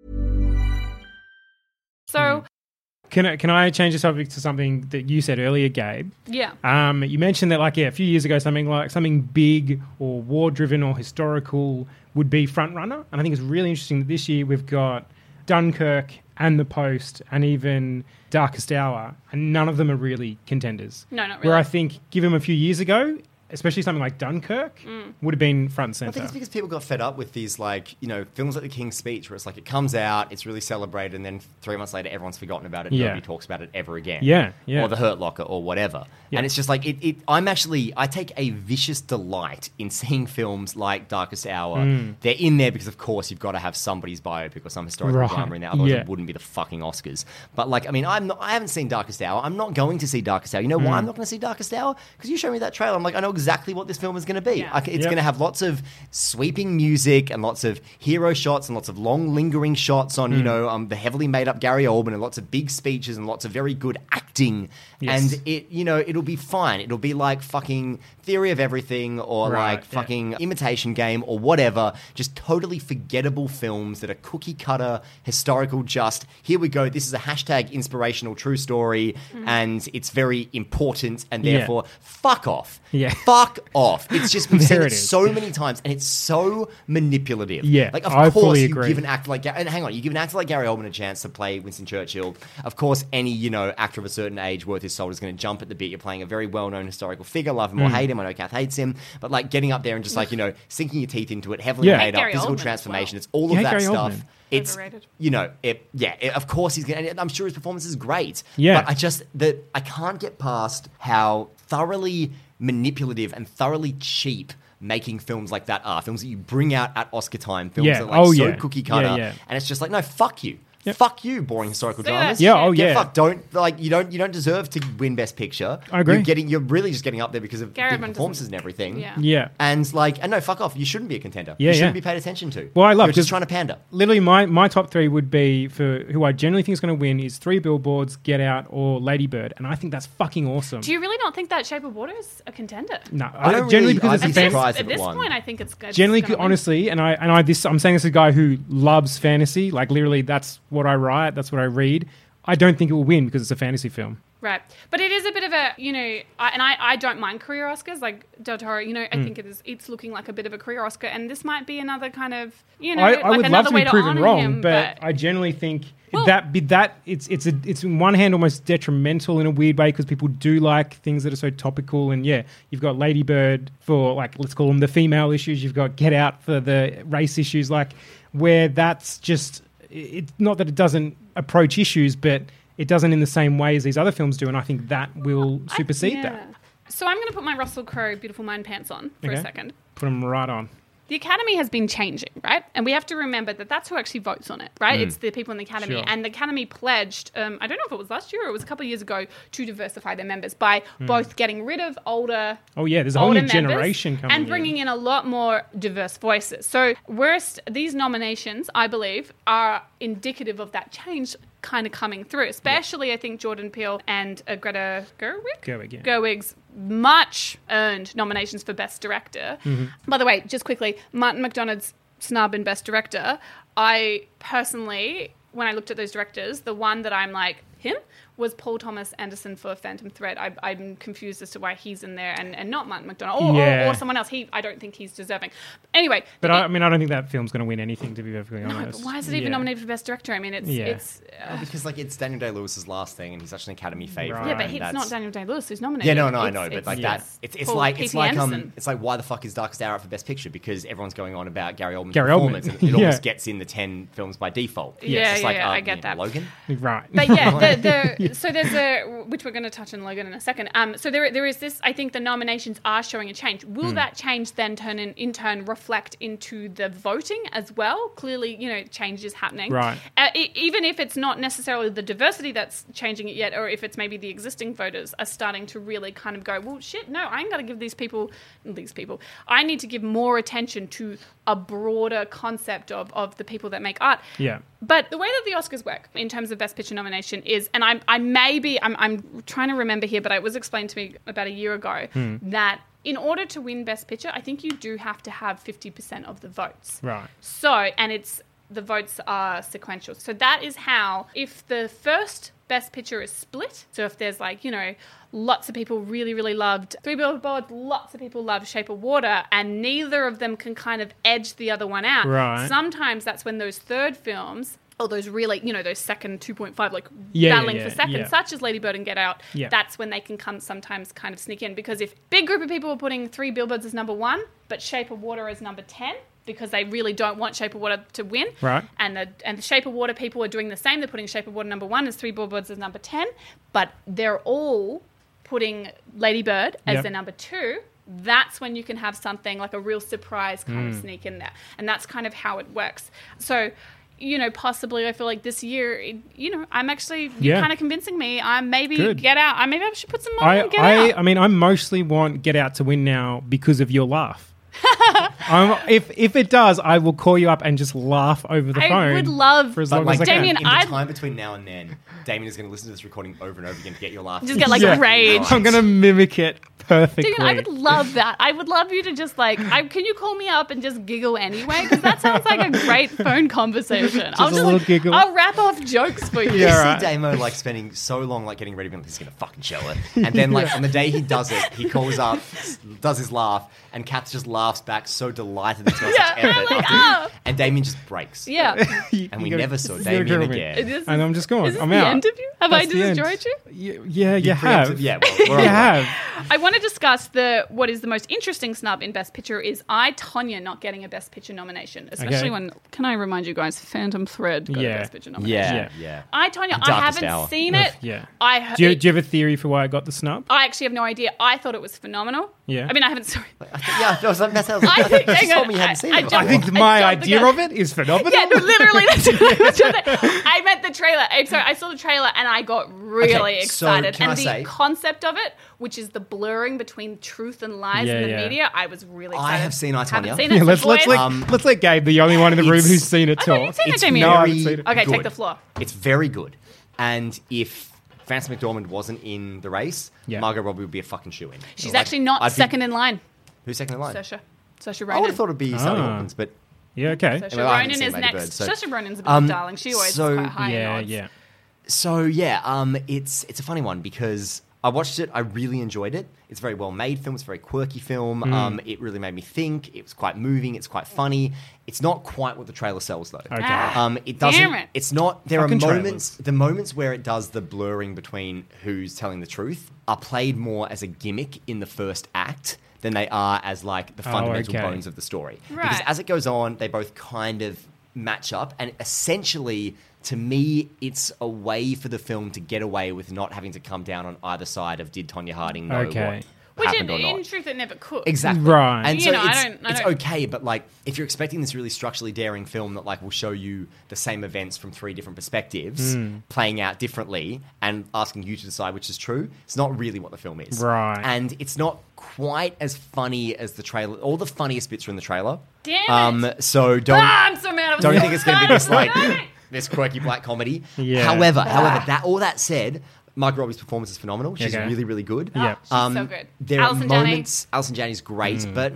So Can I change the subject to something that you said earlier, Gabe? yeah. You mentioned that, a few years ago, something big or war-driven or historical would be front runner, and I think it's really interesting that this year we've got Dunkirk and The Post and even Darkest Hour, and none of them are really contenders. No, not really. Where I think, give them a few years ago, especially something like Dunkirk, would have been front and I center. think it's because people got fed up with these, films like The King's Speech, where it's like it comes out, it's really celebrated, and then 3 months later, everyone's forgotten about it. Yeah. Nobody talks about it ever again. Yeah, yeah. Or The Hurt Locker, or whatever. Yeah. And it's just like I take a vicious delight in seeing films like Darkest Hour. They're in there because, of course, you've got to have somebody's biopic or some historical Right. drama in there. Otherwise, Yeah. it wouldn't be the fucking Oscars. But I haven't seen Darkest Hour. I'm not going to see Darkest Hour. You know why I'm not going to see Darkest Hour? Because you showed me that trailer. I'm like, I know exactly what this film is going to be. Yeah. It's Yep. going to have lots of sweeping music and lots of hero shots and lots of long lingering shots on, the heavily made up Gary Oldman, and lots of big speeches and lots of very good acting. Yes. And it'll be fine. It'll be like fucking Theory of Everything or Right, like fucking Imitation Game or whatever. Just totally forgettable films that are cookie cutter, historical, just here we go. This is a hashtag inspirational true story and it's very important and Yeah. therefore fuck off. Yeah. Fuck off. It's just, we've seen There it it is. so many times and it's so manipulative. Yeah, Like, of I course fully you agree. give an actor like Gary Oldman a chance to play Winston Churchill. Of course, any, actor of a certain certain age, worth his salt is going to jump at the bit. You're playing a very well-known historical figure, love him or hate him. I know Kath hates him, but like getting up there and just like, sinking your teeth into it, heavily Yeah. made up, Gary physical Oldman as transformation. well. It's all of Yeah, that Gary stuff. Oldman. It's, Overrated. of course he's going to, I'm sure his performance is great. Yeah. But I can't get past how thoroughly manipulative and thoroughly cheap making films like that are. Films that you bring out at Oscar time, films Yeah. that are like so Yeah. cookie cutter. Yeah, yeah. And it's just like, no, fuck you. Yep. Fuck you, boring historical Say dramas. that Yeah, shit. oh, yeah. Fuck, you don't deserve to win Best Picture. I agree. You're really just getting up there because of Gary the Oldman performances doesn't- and everything. Yeah. Yeah. And no, fuck off. You shouldn't be a contender. Yeah, you shouldn't yeah. be paid attention to. Well, I love You're just because- trying to pander. Literally, my top three would be for who I generally think is going to win is Three Billboards, Get Out, or Lady Bird, and I think that's fucking awesome. Do you really not think that Shape of Water is a contender? No, I don't generally really- because I'd it's be a fan. surprised. At if it this won. point, I think it's good. Generally, honestly, I'm saying this as a guy who loves fantasy. Like literally, that's what I write. That's what I read. I don't think it will win because it's a fantasy film. Right. But it is a bit of a, I don't mind career Oscars. Like Del Toro, I think it's looking like a bit of a career Oscar. And this might be another kind of, I like would love another to way be proven honor wrong, him. but I generally think Well- that it's in one hand almost detrimental in a weird way because people do like things that are so topical. And yeah, you've got Lady Bird for like let's call them the female issues. You've got Get Out for the race issues. Like where that's just it's not that it doesn't approach issues, but it doesn't in the same way as these other films do. And I think that will supersede that. So I'm going to put my Russell Crowe Beautiful Mind pants on for a Okay. second. Put them right on. The Academy has been changing, right? And we have to remember that that's who actually votes on it, right? It's the people in the Academy. Sure. And the Academy pledged, I don't know if it was last year or it was a couple of years ago, to diversify their members by both getting rid of older Oh yeah, there's a whole older new members generation coming and bringing in a lot more diverse voices. So these nominations, I believe, are indicative of that change kind of coming through. Especially, I think Jordan Peele and Greta Gerwig's much earned nominations for Best Director. By the way, just quickly, Martin McDonagh's snub in Best Director. I personally, when I looked at those directors, the one that I'm like, him, was Paul Thomas Anderson for Phantom Thread. I'm confused as to why he's in there and not Martin McDonagh or someone else. I don't think he's deserving. Anyway. But I don't think that film's going to win anything, to be perfectly honest. But why is it even nominated for Best Director? I mean, it's Because it's Daniel Day-Lewis's last thing, and he's such an Academy favorite. Right. yeah, but and it's that's- not Daniel Day-Lewis who's nominated. Yeah, no, I know, but like that, it's Paul like P.T. Anderson. it's like why the fuck is Darkest Hour up for Best Picture? Because everyone's going on about Gary Oldman's Gary performance, Oldman. and it almost Yeah. gets in the 10 films by default. Yeah, It's like, I get that. Logan. Right. But yeah, so there's which we're going to touch on Logan in a second. So there is this. I think the nominations are showing a change. Will that change then in turn reflect into the voting as well? Clearly, change is happening. Right. Even if it's not necessarily the diversity that's changing it yet, or if it's maybe the existing voters are starting to really kind of go, well, shit, no, I'm going to give these people. I need to give more attention to a broader concept of the people that make art. Yeah. But the way that the Oscars work in terms of Best Picture nomination is, and I'm trying to remember here, but it was explained to me about a year ago that in order to win Best Picture, I think you do have to have 50% of the votes. Right. So, and the votes are sequential. So that is how, if the first Best Picture is split, so if there's lots of people really, really loved Three Billboards, lots of people love Shape of Water, and neither of them can kind of edge the other one out. Right. Sometimes that's when those third films, or those really, those second 2.5, Yeah, battling yeah, for second, yeah. such as Lady Bird and Get Out, Yeah. that's when they can sometimes kind of sneak in. Because if big group of people are putting Three Billboards as number 1, but Shape of Water as number 10, because they really don't want Shape of Water to win. Right. And the Shape of Water people are doing the same. They're putting Shape of Water number 1 as Three Billboards as number 10, but they're all putting Lady Bird as Yep. their number 2. That's when you can have something like a real surprise kind of sneak in there. And that's kind of how it works. So, possibly I feel like this year, I'm actually, you're Yeah. kind of convincing me. I'm maybe Good. Get Out. Maybe I should put some more on Get Out. I mean, I mostly want Get Out to win now because of your laugh. If it does, I will call you up and just laugh over the phone. I would love, for as But long like as I can. Damien, in the I'd time between now and then, Damien is going to listen to this recording over and over again to get your laugh. Just get, Yeah. rage. I'm going to mimic it perfectly. Damien, I would love that. I would love you to just can you call me up and just giggle anyway? Because that sounds like a great phone conversation. a little giggle. I'll wrap off jokes for you. Yeah, You right. see Damo spending so long getting ready, being like, he's gonna fucking show it, and then on the day he does it, he calls up, does his laugh, and Kath just laughs back so delighted that he's got Yeah, such effort. like, after- and Damien just breaks. Yeah. And we You gotta- never saw this is gonna Damien kill me. again. And I'm just going. Is this I'm the out. end of you? Have I That's the end. destroyed you? Yeah, you have. Preempted- Yeah, well, we're on You the way. have. I want to discuss what is the most interesting snub in Best Picture is I, Tonya, not getting a Best Picture nomination. Especially Okay. when, can I remind you guys, Phantom Thread got Yeah. a Best Picture nomination. Yeah, Yeah. yeah. I, Tonya, I Darkest haven't Hour. seen it. Yeah. I Do you have a theory for why I got the snub? I actually have no idea. I thought it was phenomenal. Yeah. I mean, I haven't. Sorry. Yeah, that was, that sounds I think. you hang told on, me you hadn't seen I it before. I think jumped- my jumped the idea gun. of it is phenomenal. Yeah, no, literally. That's what I was trying to say. I meant the trailer. I'm sorry. I saw the trailer and I got really Okay, so excited. can And I the say- concept of it, which is the blurring between truth and lies Yeah, in the yeah. media, I was really excited. I have seen I, Haven't Tonya. seen it. Yeah, so let's boys- let's let Gabe, the only one in the room It's- who's seen it, I thought you'd talk. seen it, It's Damien. No, I very haven't seen it. Okay, good. take the floor. It's very good. And if Frances McDormand wasn't in the race, Yeah. Margot Robbie would be a fucking shoo-in. She's Like, actually not I'd be- second in line. Who's second in line? Saoirse I Ronan. would have thought it'd be Sally Ah. Hawkins, but Yeah, okay. Saoirse Well, I haven't Ronan seen is Lady next. Bird, so- Saoirse Ronan's a bit of a darling. She always so- is quite high in Yeah, odds. yeah. So yeah, it's a funny one because I watched it. I really enjoyed it. It's a very well made film. It's a very quirky film. It really made me think. It was quite moving. It's quite funny. It's not quite what the trailer sells though. Okay. It doesn't. Damn it. It's not. There Fucking are moments. trailers. The moments where it does the blurring between who's telling the truth are played more as a gimmick in the first act than they are as like the fundamental okay. bones of the story. Because Right. as it goes on, they both kind of match up, and essentially, to me, it's a way for the film to get away with not having to come down on either side of did Tonya Harding know Okay. what Which happened or in not. truth it never could. Exactly. Right. And You so know, I it's, don't- I it's don't- okay, but like if you're expecting this really structurally daring film that like will show you the same events from three different perspectives playing out differently and asking you to decide which is true, it's not really what the film is. Right. And it's not quite as funny as the trailer. All the funniest bits are in the trailer. Damn it. So don't I'm so mad. I was don't so think it's going to be this like excited. this quirky black comedy. Yeah. However, that all that said, Margot Robbie's performance is phenomenal. She's Okay. really, really good. Yeah. She's so good. There Alison are Janney. moments. Alison Janney's great, but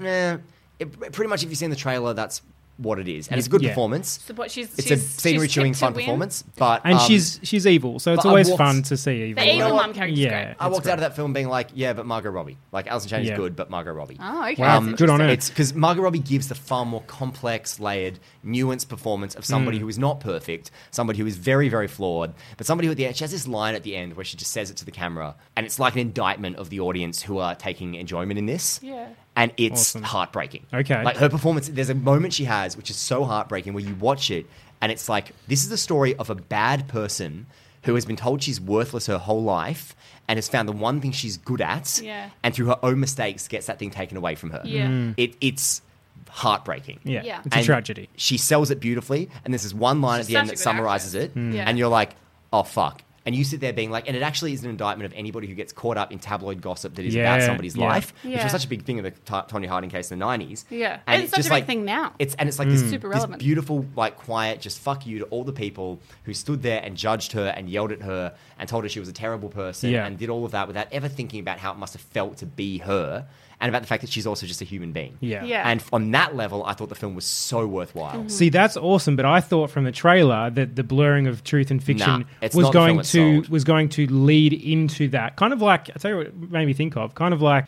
pretty much if you've seen the trailer, that's what it is, and it's a good Yeah. performance. So what she's It's a scenery chewing tipped to fun win. performance, but And she's evil, so it's but I always walked- fun to see evil. The evil what? mum character's Yeah. great. I It's walked great. out of that film being like, yeah, but Margot Robbie, like Alison Janney's Yeah. good, but Margot Robbie. Oh, okay. Wow, That's good on her. It's because Margot Robbie gives the far more complex, layered, nuanced performance of somebody who is not perfect, somebody who is very, very flawed, but somebody who at the end, she has this line at the end where she just says it to the camera, and it's like an indictment of the audience who are taking enjoyment in this. Yeah. And it's Awesome. heartbreaking. Okay. Like her performance, there's a moment she has which is so heartbreaking where you watch it and it's like, this is the story of a bad person who has been told she's worthless her whole life and has found the one thing she's good at, Yeah. and through her own mistakes gets that thing taken away from her. Yeah. It's heartbreaking. Yeah, Yeah. it's a And tragedy. She sells it beautifully, and there's this one line She's at the end such that a good summarizes it, actress. Yeah. and you're like, oh, fuck. And you sit there being like, and it actually is an indictment of anybody who gets caught up in tabloid gossip that is about Yeah, somebody's yeah. life, which Yeah. was such a big thing in the Tonya Harding case in the 90s. Yeah. And It's such just a big like, thing now. It's like this, Super this relevant. beautiful, like, quiet, just fuck you to all the people who stood there and judged her and yelled at her and told her she was a terrible person Yeah. and did all of that without ever thinking about how it must have felt to be her and about the fact that she's also just a human being. Yeah. Yeah. And on that level, I thought the film was so worthwhile. See, that's awesome, but I thought from the trailer that the blurring of truth and fiction Nah, it's was not the film going it's to sold. was going to lead into that. Kind of like, I'll tell you what it made me think of, kind of like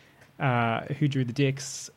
Who Drew the Dicks?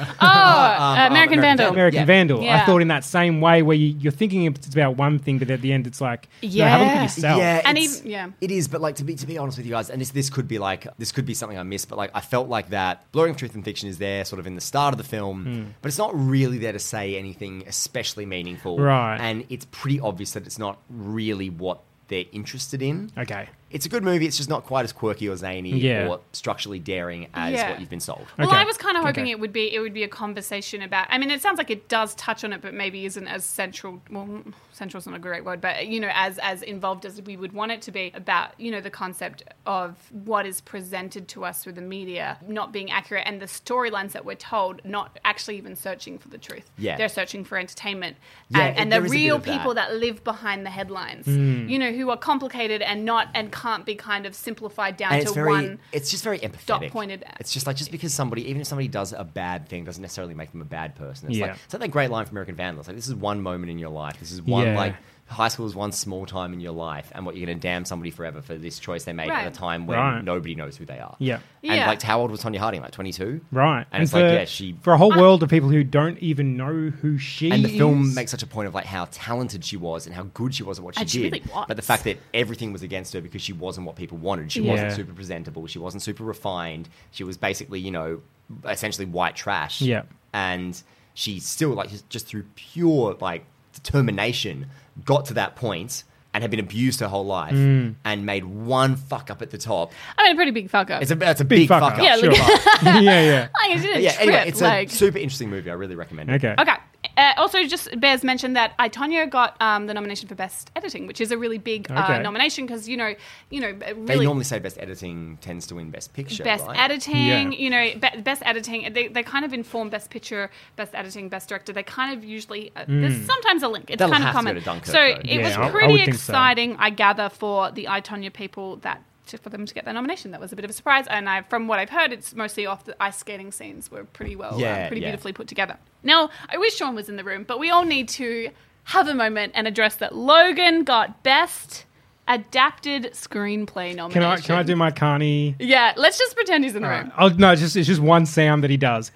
American Vandal. American Yeah. Vandal. Yeah. I thought in that same way where you're thinking it's about one thing, but at the end it's like, no, have a look at yourself. And it's- even- yeah. it is. But like to be honest with you guys, and this could be something I missed, but like I felt like that blurring of truth and fiction is there sort of in the start of the film, but it's not really there to say anything especially meaningful, Right. And it's pretty obvious that it's not really what they're interested in. Okay. It's a good movie. It's just not quite as quirky or zany Yeah. or structurally daring as Yeah. what you've been sold. Well, Okay. I was kind of hoping Okay. it would be a conversation about. I mean, it sounds like it does touch on it, but maybe isn't as central. Well, central's not a great word, but as involved as we would want it to be about the concept of what is presented to us through the media not being accurate and the storylines that we're told not actually even searching for the truth. Yeah. They're searching for entertainment, Yeah, and there the is a bit real of that. people that live behind the headlines. Hmm. Who are complicated and can't be kind of simplified down And to it's very, one. it's just very empathetic. dot pointed at. It's just like, just because even if somebody does a bad thing, doesn't necessarily make them a bad person. It's Yeah. like, it's like that great line from American Vandal. It's like, this is one moment in your life. This is one Yeah. like high school is one small time in your life, and what you're going to damn somebody forever for this choice they made Right. at a time when Right. nobody knows who they are. Yeah. And Yeah. like, how old was Tonya Harding? Like 22? Right. And it's for, like, yeah, she... for a whole world of people who don't even know who she And the film is. makes such a point of like how talented she was and how good she was at what she And did. she really was. But the fact that everything was against her because she wasn't what people wanted. She Yeah. wasn't super presentable. She wasn't super refined. She was basically, you know, essentially white trash. Yeah. And she still, like, just through pure, like, determination, got to that point and had been abused her whole life Mm. and made one fuck up at the top. I mean, a pretty big fuck up. It's a big fuck up. Yeah, Sure. look- yeah, yeah. Like, it didn't Yeah, trip, anyway, it's like... a super interesting movie. I really recommend it. Okay. Okay. Also, just Bears mentioned that I, Tonya got the nomination for Best Editing, which is a really big Okay. nomination because, you know, They really normally say Best Editing tends to win Best Picture, Best right? Editing, Yeah. you know, Best Editing, they kind of inform Best Picture, Best Editing, Best Director. They kind of usually, there's sometimes a link. It's That'll kind of have to go common. to Dunkirk, So though. it Yeah, was I pretty would think so. exciting, I gather, for the I, Tonya people for them to get their nomination. That was a bit of a surprise. And from what I've heard, it's mostly off the ice skating scenes were pretty well, pretty beautifully put together. Now, I wish Sean was in the room, but we all need to have a moment and address that Logan got Best Adapted Screenplay nomination. Can I do my Carney? Yeah, let's just pretend he's in the room. No, it's just one sound that he does.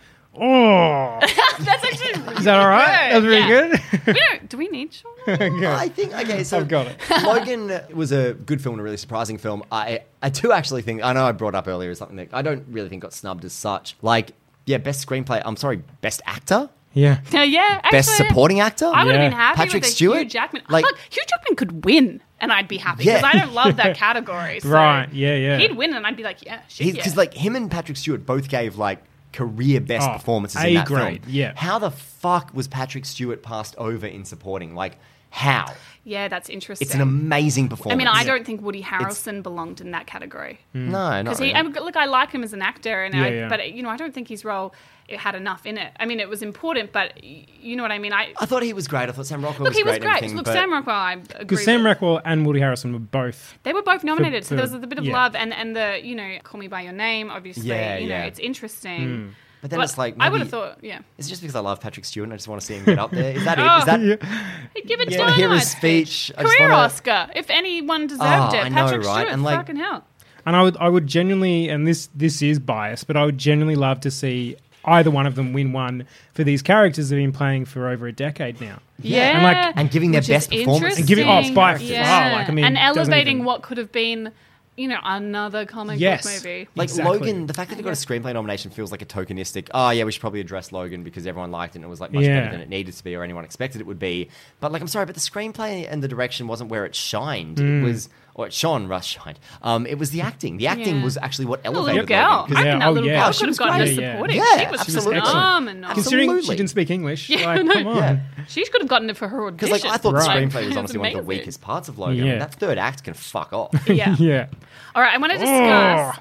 Oh, That's actually really is that all right? That's really yeah. good. Do we need Sean? I think, okay, so I've got it. Logan was a good film and a really surprising film. I do actually think, I know I brought up earlier something that I don't really think got snubbed as such. Like, yeah, best screenplay, Best actor? Yeah. Yeah, actually, Best supporting actor? I would have Yeah. been happy Patrick with Stewart? Hugh Jackman. Like- Look, Hugh Jackman could win, and I'd be happy Yeah. because I don't love that category. So Right, yeah. He'd win, and I'd be like, yeah, shit, Because yeah. like him and Patrick Stewart both gave like career best Oh, performances in that A-grade, film. yeah. How the fuck was Patrick Stewart passed over in supporting? Like, how? Yeah, that's interesting. It's an amazing performance. I mean, I don't think Woody Harrelson belonged in that category. No, not Because really. look, I like him as an actor, and Yeah. but you know, I don't think his role it had enough in it. I mean, it was important, but you know what I mean. I thought he was great. I thought Sam Rockwell Look, was he great. was and great. everything, Look, but Sam Rockwell, I agree. Because Sam with. Rockwell and Woody Harrelson were both. They were both nominated, so for- there was a bit of yeah. love, and the you know, Call Me by Your Name, obviously. Yeah, you know, yeah. it's interesting. But then it's like, I would maybe- have thought, yeah, Is it just because I love Patrick Stewart and I just want to see him get up there? Is that it? Oh. Is that he'd give it Yeah, to hear anyone. his speech. I just Career wanna- Oscar, if anyone deserved Oh, it. I know, Patrick right? Stewart, And, like- fucking hell. And I would genuinely, and this is biased, but I would genuinely love to see either one of them win one for these characters that have been playing for over a decade now. Yeah, And, like- and giving their which best is performance. And giving- oh, it's by interesting. far, like, I mean, and doesn't elevating even- what could have been, you know, another comic Yes. book movie. Like Exactly. Logan, the fact that he got a screenplay nomination feels like a tokenistic. Oh yeah, we should probably address Logan because everyone liked it and it was like much Yeah. better than it needed to be or anyone expected it would be. But like, I'm sorry, but the screenplay and the direction wasn't where it shined. It was, or it shone, Russ shined. It was the acting. The acting Yeah. was actually what The little elevated girl. Logan. I 'cause- think Yeah, that oh, little yeah. girl She could have was gotten a great. supporting. Yeah, she was absolutely. phenomenal. Considering she Absolutely. didn't speak English, Yeah, like, no. come on. Yeah. She could have gotten it for her audition. Because like I thought the Right. screenplay was It honestly one of the amazing. weakest parts of Logan. Yeah. That third act can fuck off. Yeah. Yeah. All right, I want to discuss.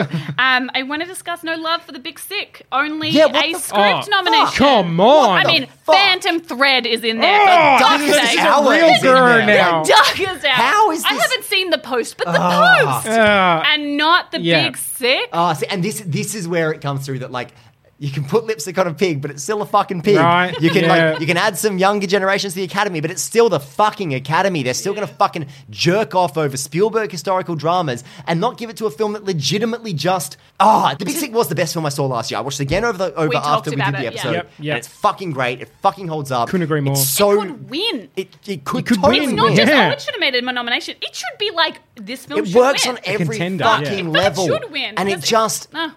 I want to discuss No Love for the Big Sick. Only Yeah, what a the script fuck? nomination. Come on. I mean, fuck? Phantom Thread is in there. Oh, for Darkest fuck's sake. Hour real is in girl there. now. Darkest Hour. How is I this- haven't seen the post, but the post, and not the Yeah. Big Sick. See, and this is where it comes through that like you can put lipstick on a pig, but it's still a fucking pig. Right, You can yeah. like you can add some younger generations to the Academy, but it's still the fucking Academy. They're still gonna fucking jerk off over Spielberg historical dramas and not give it to a film that legitimately just The Big Sick was the best film I saw last year. I watched it again over We talked after we did about the it, yeah. episode. Yep, yep. And it's fucking great. It fucking holds up. Couldn't agree more. It's so It could win. It could could totally win. It's not win. just, Yeah. it should have made a nomination. It should be like, this film It should works win. on every contender, fucking yeah. But it level. should win, And it because just what?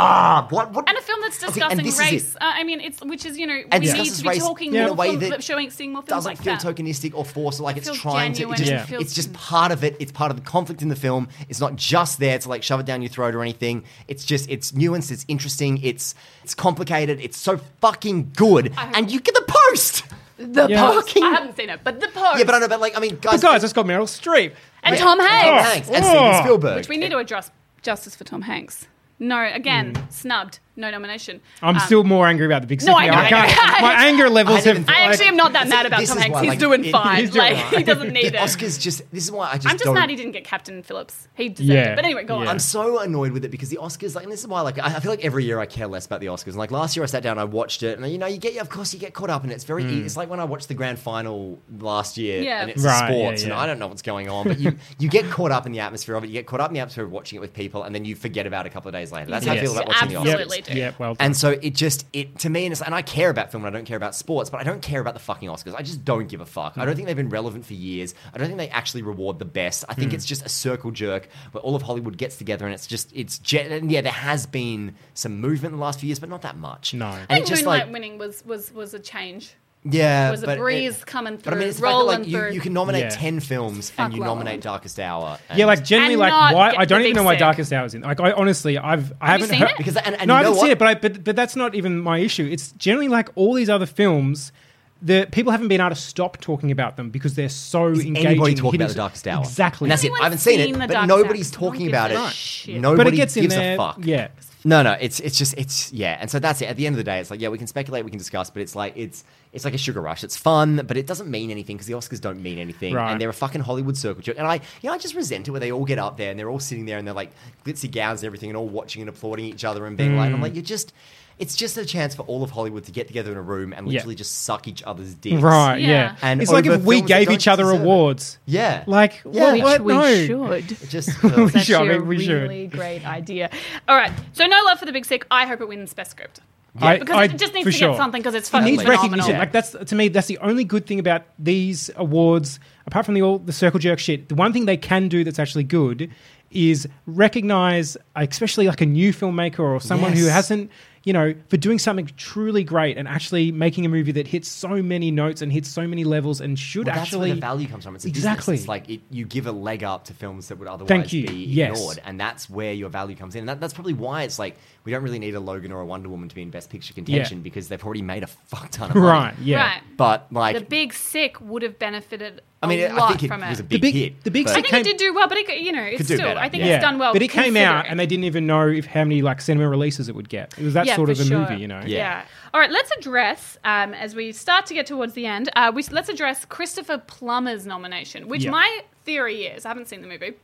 what And a film that's See, and discussing this is race. it. I mean, which is, you know, And we need discusses to be race talking in a more way film, that seeing more films doesn't like feel that. tokenistic or forced or like it's feels trying genuine, to. it Just, feels- It's just part of it. It's part of the conflict in the film. It's not just there to like shove it down your throat or anything. It's just it's nuanced. It's interesting. It's complicated. It's so fucking good. And you get the post. The Yeah. Post. I haven't seen it, but The Post. Yeah, but I know. But like, I mean, But guys, it's got Meryl Streep. and Yeah, Tom Hanks. and Steven Spielberg. Which we need to address justice for Tom Hanks. No, again, snubbed. no nomination. I'm still more angry about the Big Sick. No, I know. My anger levels have. I actually am not that mad about This Tom is Hanks. why, He's like, doing fine. he's doing Like fine. he doesn't need The it. Oscars this is why I just I'm just don't. mad he didn't get Captain Phillips. He deserved Yeah. it. But anyway, go on. Yeah. I'm so annoyed with it because the Oscars, like, and this is why, like, I feel like every year I care less about the Oscars. And like last year, I sat down, I watched it, and of course, you get caught up in it. It's very, it's like when I watched the grand final last year, Yeah. and it's Right, sports, yeah, and yeah. I don't know what's going on, but you get caught up in the atmosphere of it. You get caught up in the atmosphere of watching it with people, and then you forget about it a couple of days later. That's how I feel about watching the Oscars. Absolutely do. Yeah, well done. And so it to me, and I care about film and I don't care about sports, but I don't care about the fucking Oscars. I just don't give a fuck. I don't think they've been relevant for years. I don't think they actually reward the best. I think it's just a circle jerk where all of Hollywood gets together and and yeah, there has been some movement in the last few years, but not that much. No. And I think it's just Moonlight like, winning was a change. yeah, Was a but breeze coming But I mean, through, it's the fact that, rolling like, through. you can nominate Yeah. 10 films Fuck and you La La nominate Land. Darkest Hour. Yeah, like generally, And like not why get I don't the even Big know why Sick. Darkest Hour's in. Like, I honestly, I Have haven't you seen heard it? because No, I you know haven't what? seen it, but that's not even my issue. It's generally like all these other films. The people haven't been able to stop talking about them because they're so Is engaging. anybody talking about hitting- The Darkest Hour? Exactly. And that's it. Anyone I haven't seen seen it, The but Darkest nobody's Hour? No one talking gives about a it. shit. Nobody But it gets in gives there. a fuck. Yeah. No, it's yeah, and so that's it. At the end of the day, it's like, yeah, we can speculate, we can discuss, but it's like it's like a sugar rush. It's fun, but it doesn't mean anything because the Oscars don't mean anything, Right. and they're a fucking Hollywood circle jerk. And I just resent it where they all get up there and they're all sitting there and they're like glitzy gowns and everything, and all watching and applauding each other and being like, and I'm like, it's just a chance for all of Hollywood to get together in a room and literally just suck each other's dicks. Right, Yeah. yeah. And it's like over if we films that gave don't each other deserve it. awards. Yeah. Like, Yeah. what? Which No. we should. It just We It's should. actually a we should. really great idea. All right, so no love for The Big Sick. I hope it wins Best Script. Yeah, Because it just needs for to sure. get something because it's It fucking needs phenomenal. recognition. Like that's to me, that's the only good thing about these awards, apart from the circle jerk shit. The one thing they can do that's actually good is recognize, especially like a new filmmaker or someone who Yes. hasn't, for doing something truly great and actually making a movie that hits so many notes and hits so many levels and should Well, that's actually where the value comes from. It's a Exactly. business. It's like you give a leg up to films that would otherwise Thank you. be Yes. ignored, and that's where your value comes in. And that's probably why it's like we don't really need a Logan or a Wonder Woman to be in Best Picture contention because they've already made a fuck ton of money. right. Yeah. Right. But like, The Big Sick would have benefited I mean, a I lot think it from was a it. big hit. The Big but- I Sick think it came- did do well, but it's Could do still. better, I think yeah. it's done well. But it came out considering. and they didn't even know how many like cinema releases it would get. It was that sort for of a sure. movie, Yeah. Yeah. All right, let's address, as we start to get towards the end, let's address Christopher Plummer's nomination, which Yeah. my theory is, I haven't seen the movie,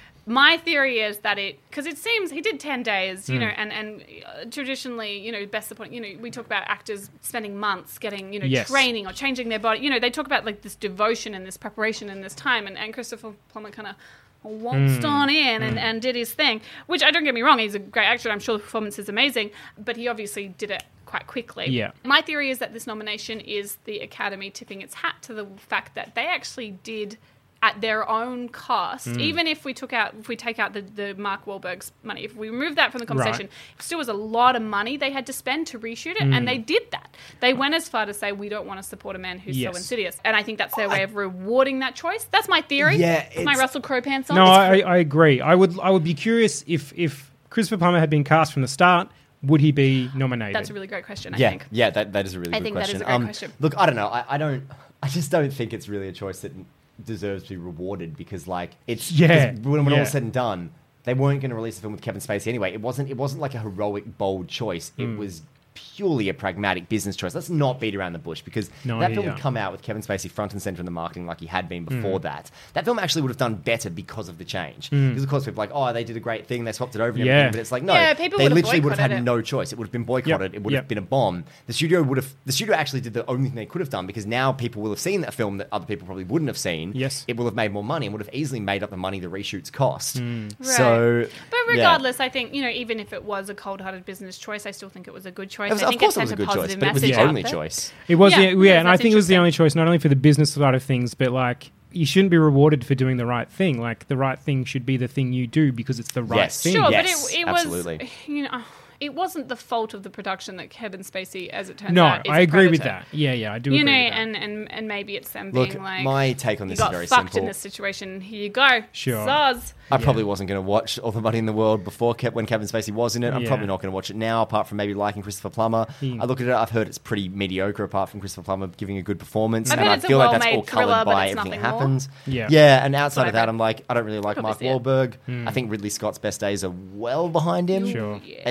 my theory is that because it seems he did 10 days, and traditionally, best supporting, we talk about actors spending months getting, Yes. training or changing their body. They talk about like this devotion and this preparation and this time, and Christopher Plummer kind of waltzed on in and did his thing, which I don't get me wrong, he's a great actor. I'm sure the performance is amazing, but he obviously did it quite quickly. Yeah. My theory is that this nomination is the Academy tipping its hat to the fact that they actually did at their own cost, even if we take out the Mark Wahlberg's money, if we remove that from the conversation, it still was a lot of money they had to spend to reshoot it, and they did that. They went as far to say, we don't want to support a man who's so Yes. insidious. And I think that's their way of rewarding that choice. That's my theory. Yeah, It's my it's- Russell Crowe pants on. No, It's- I agree. I would be curious if Christopher Plummer had been cast from the start, would he be nominated? that's a really great question, I Yeah, think. yeah, that is a really I good think that question. is a great question. Look, I don't know. I just don't think it's really a choice that deserves to be rewarded because, like, it's Yeah, 'cause when yeah. all said and done, they weren't going to release a film with Kevin Spacey anyway. It wasn't like a heroic, bold choice. It was purely a pragmatic business choice. Let's not beat around the bush because No that idea. film would come out with Kevin Spacey front and center in the marketing like he had been before that. That film actually would have done better because of the change. Because of course people are like, oh, they did a great thing, they swapped it over and Yeah. everything. But it's like, no, Yeah, people they would have literally would have had boycotted it. no choice. It would have been boycotted. Yep. It would have Yep. been a bomb. The studio actually did the only thing they could have done because now people will have seen that film that other people probably wouldn't have seen. Yes. It will have made more money and would have easily made up the money the reshoots cost. Right. So, But yeah. regardless, I think, even if it was a cold-hearted business choice, I still think it was a good choice. It was, I of think course it it was a sent good choice, positive but it was the message out only there. choice. It was, Yeah, yeah, yeah, and I that's think it was the interesting. only choice, not only for the business side of things, but like you shouldn't be rewarded for doing the right thing. Like the right thing should be the thing you do because it's the right Yes. thing. Sure, Yes, but it absolutely. was, it wasn't the fault of the production that Kevin Spacey, as it turns No, out, is I agree with predator. that. Yeah, I do You know, agree with that. and maybe it's them Look, being like, my take on you this is got very fucked simple. in this situation. Here you go. Sure. Soz. I probably wasn't going to watch All the Money in the World before when Kevin Spacey was in it. I'm Yeah. probably not going to watch it now, apart from maybe liking Christopher Plummer. I look at it, I've heard it's pretty mediocre, apart from Christopher Plummer giving a good performance. I've and heard I it's a feel like that's well-made all thriller, coloured but by it's everything that nothing more. happens. Yeah. Yeah, and outside what of that, I've I'm like, I don't really like Probably Mark see it. Wahlberg. I think Ridley Scott's best days are well behind him. Sure. Yeah. I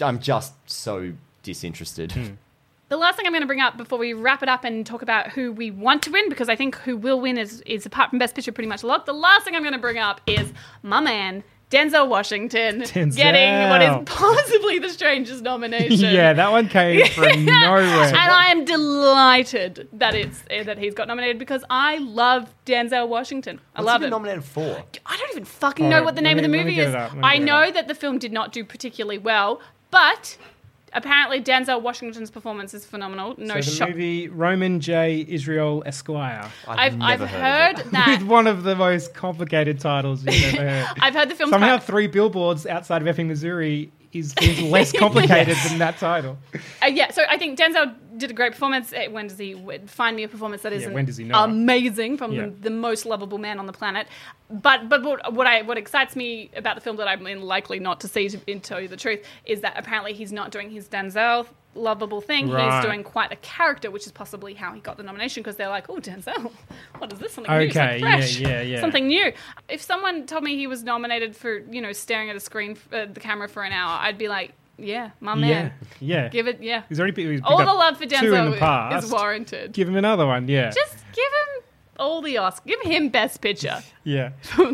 I'm just so disinterested. The last thing I'm going to bring up before we wrap it up and talk about who we want to win, because I think who will win is apart from Best Picture pretty much a lot. The last thing I'm going to bring up is my man, Denzel Washington, getting what is possibly the strangest nomination. Yeah, that one came from nowhere. And I am delighted that he's got nominated because I love Denzel Washington. I What's love he been it. nominated for? I don't even fucking know what the name of the movie is. I know that the film did not do particularly well, but apparently Denzel Washington's performance is phenomenal. No So the shot. movie Roman J. Israel Esquire. I've never heard of it. that. With one of the most complicated titles you've ever heard. I've heard the film. Somehow 3 billboards outside of Epping, Missouri is less complicated than that title. Yeah, so I think Denzel did a great performance. When does he find me a performance that isn't when does he not? amazing from Yeah. the most lovable man on the planet? But what excites me about the film that I'm likely not to see, to tell you the truth, is that apparently he's not doing his Denzel lovable thing. Right. He's doing quite a character, which is possibly how he got the nomination, because they're like, oh, Denzel, what is this? Something new, Okay, something fresh, yeah. something new. If someone told me he was nominated for, staring at a screen, the camera for an hour, I'd be like, yeah, my man. Yeah. Give it, yeah. He's already picked All up the love for 2 in Denzel the past. is warranted. Give him another one, yeah. Just give him all the Oscars. Give him Best Picture. Yeah.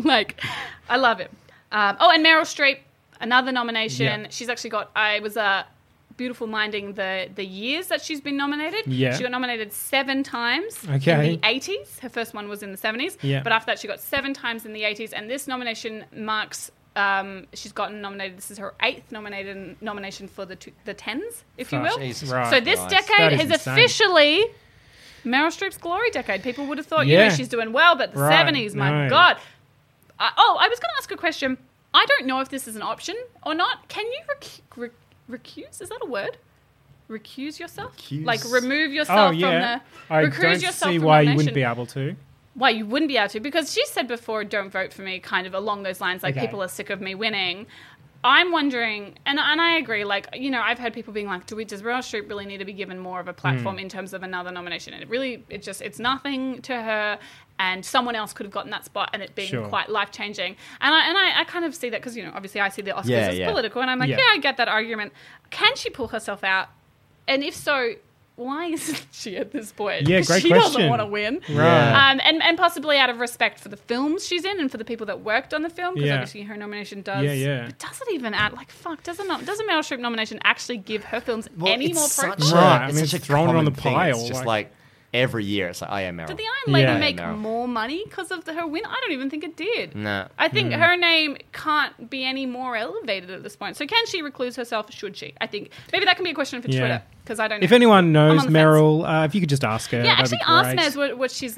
I love it. And Meryl Streep, another nomination. Yeah. She's actually got, I was beautiful minding the years that she's been nominated. Yeah. She got nominated 7 times Okay. in the 80s. Her first one was in the 70s. Yeah. But after that, she got 7 times in the 80s. And this nomination marks... she's gotten nominated. This is her 8th nomination for the 10s, if you will. Jesus Right. So this Christ. That decade is is insane. officially Meryl Streep's glory decade. People would have thought, Yeah. she's doing well, but the Right. 70s, my No. God. I was going to ask a question. I don't know if this is an option or not. Can you recuse? Is that a word? Recuse yourself? Recuse? Like remove yourself Oh, yeah. from the... I recuse don't yourself see from why you nomination. wouldn't be able to. Why you wouldn't be able to? Because she said before, don't vote for me, kind of along those lines, like Okay. people are sick of me winning. I'm wondering, and I agree, like, I've heard people being like, does Meryl Streep really need to be given more of a platform in terms of another nomination? And it's nothing to her, and someone else could have gotten that spot and it being Sure. quite life-changing. And I kind of see that because, obviously I see the Oscars as Yeah. political, and I'm like, Yeah. I get that argument. Can she pull herself out? And if so, why isn't she at this point? Yeah, 'Cause great she question. doesn't want to win. Right. And possibly out of respect for the films she's in and for the people that worked on the film, because Yeah. obviously her nomination does. Yeah. But does it even add, doesn't Meryl Streep nomination actually give her films Well, any it's more such profile? Right, I it's mean, such it's a thrown it on the common thing. pile, It's just like- like every year, it's like, oh yeah, Meryl. Did the Iron Lady Yeah. make Meryl. more money because of her win? I don't even think it did. No. I think her name can't be any more elevated at this point. So can she recluse herself? Should she? I think maybe that can be a question for Yeah. Twitter, because I don't know. If anyone I'm knows on the fence. Meryl, if you could just ask her. Yeah, that'd actually be ask great. Nez what she's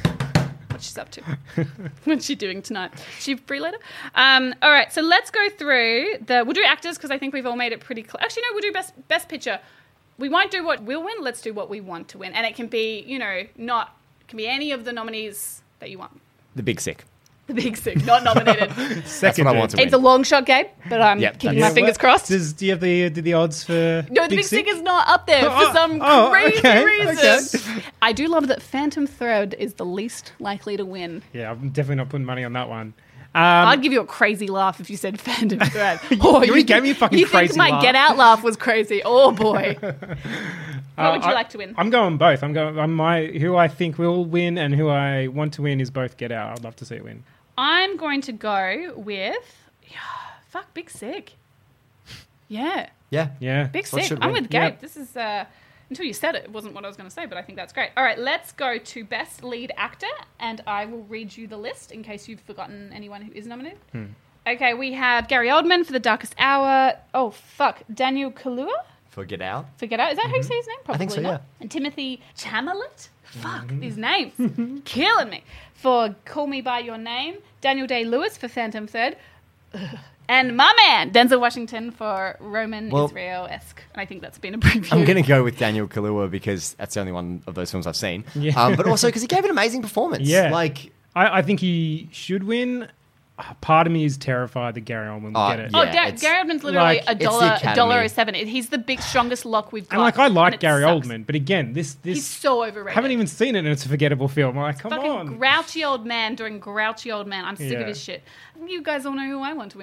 up to. What's she doing tonight? She free later? All right, so let's go through we'll do actors, because I think we've all made it pretty clear. Actually, no, we'll do best picture. We won't do what will win. Let's do what we want to win. And it can be, it can be any of the nominees that you want. The Big Sick. The Big Sick, not nominated. That's what I want to win. It's a long shot, Gabe, but I'm Yep, keeping that's- my fingers crossed. Do you have the odds for No, the Big Sick is not up there for Oh, some oh, crazy okay, reason. okay. I do love that Phantom Thread is the least likely to win. Yeah, I'm definitely not putting money on that one. I'd give you a crazy laugh if you said Phantom Thread. Oh, you gave me a fucking you crazy think my laugh. Get Out laugh was crazy? Oh boy. What would you like to win? I'm going both. Who I think will win and who I want to win is both Get Out. I'd love to see it win. I'm going to go with Big Sick. Yeah, Yeah. Yeah. Big What Sick. should I'm win? with Gabe. Yeah. This is until you said it, it wasn't what I was going to say, but I think that's great. All right, let's go to Best Lead Actor, and I will read you the list in case you've forgotten anyone who is nominated. Okay, we have Gary Oldman for The Darkest Hour. Oh, fuck. Daniel Kaluuya For Get Out. for Get Out. Is that how you say his name? Probably I think so, not. yeah. And Timothy Chalamet. Fuck, these names. Killing me. For Call Me By Your Name. Daniel Day-Lewis for Phantom Thread. Ugh. And my man, Denzel Washington for Roman Israel-esque. And I think that's been a preview. I'm going to go with Daniel Kaluuya because that's the only one of those films I've seen. Yeah. But also because he gave an amazing performance. Yeah. Like, I think he should win. Part of me is terrified that Gary Oldman will get it. yeah. Gary Oldman's literally like- a It's the dollar, Academy. $1.07. He's the strongest lock we've got. And like I like it Gary sucks. Oldman, but again, this He's so overrated. haven't even seen it and it's a forgettable film. I'm like, come Fucking on. grouchy old man doing grouchy old man. I'm sick Yeah. of his shit. You guys all know who I want to win.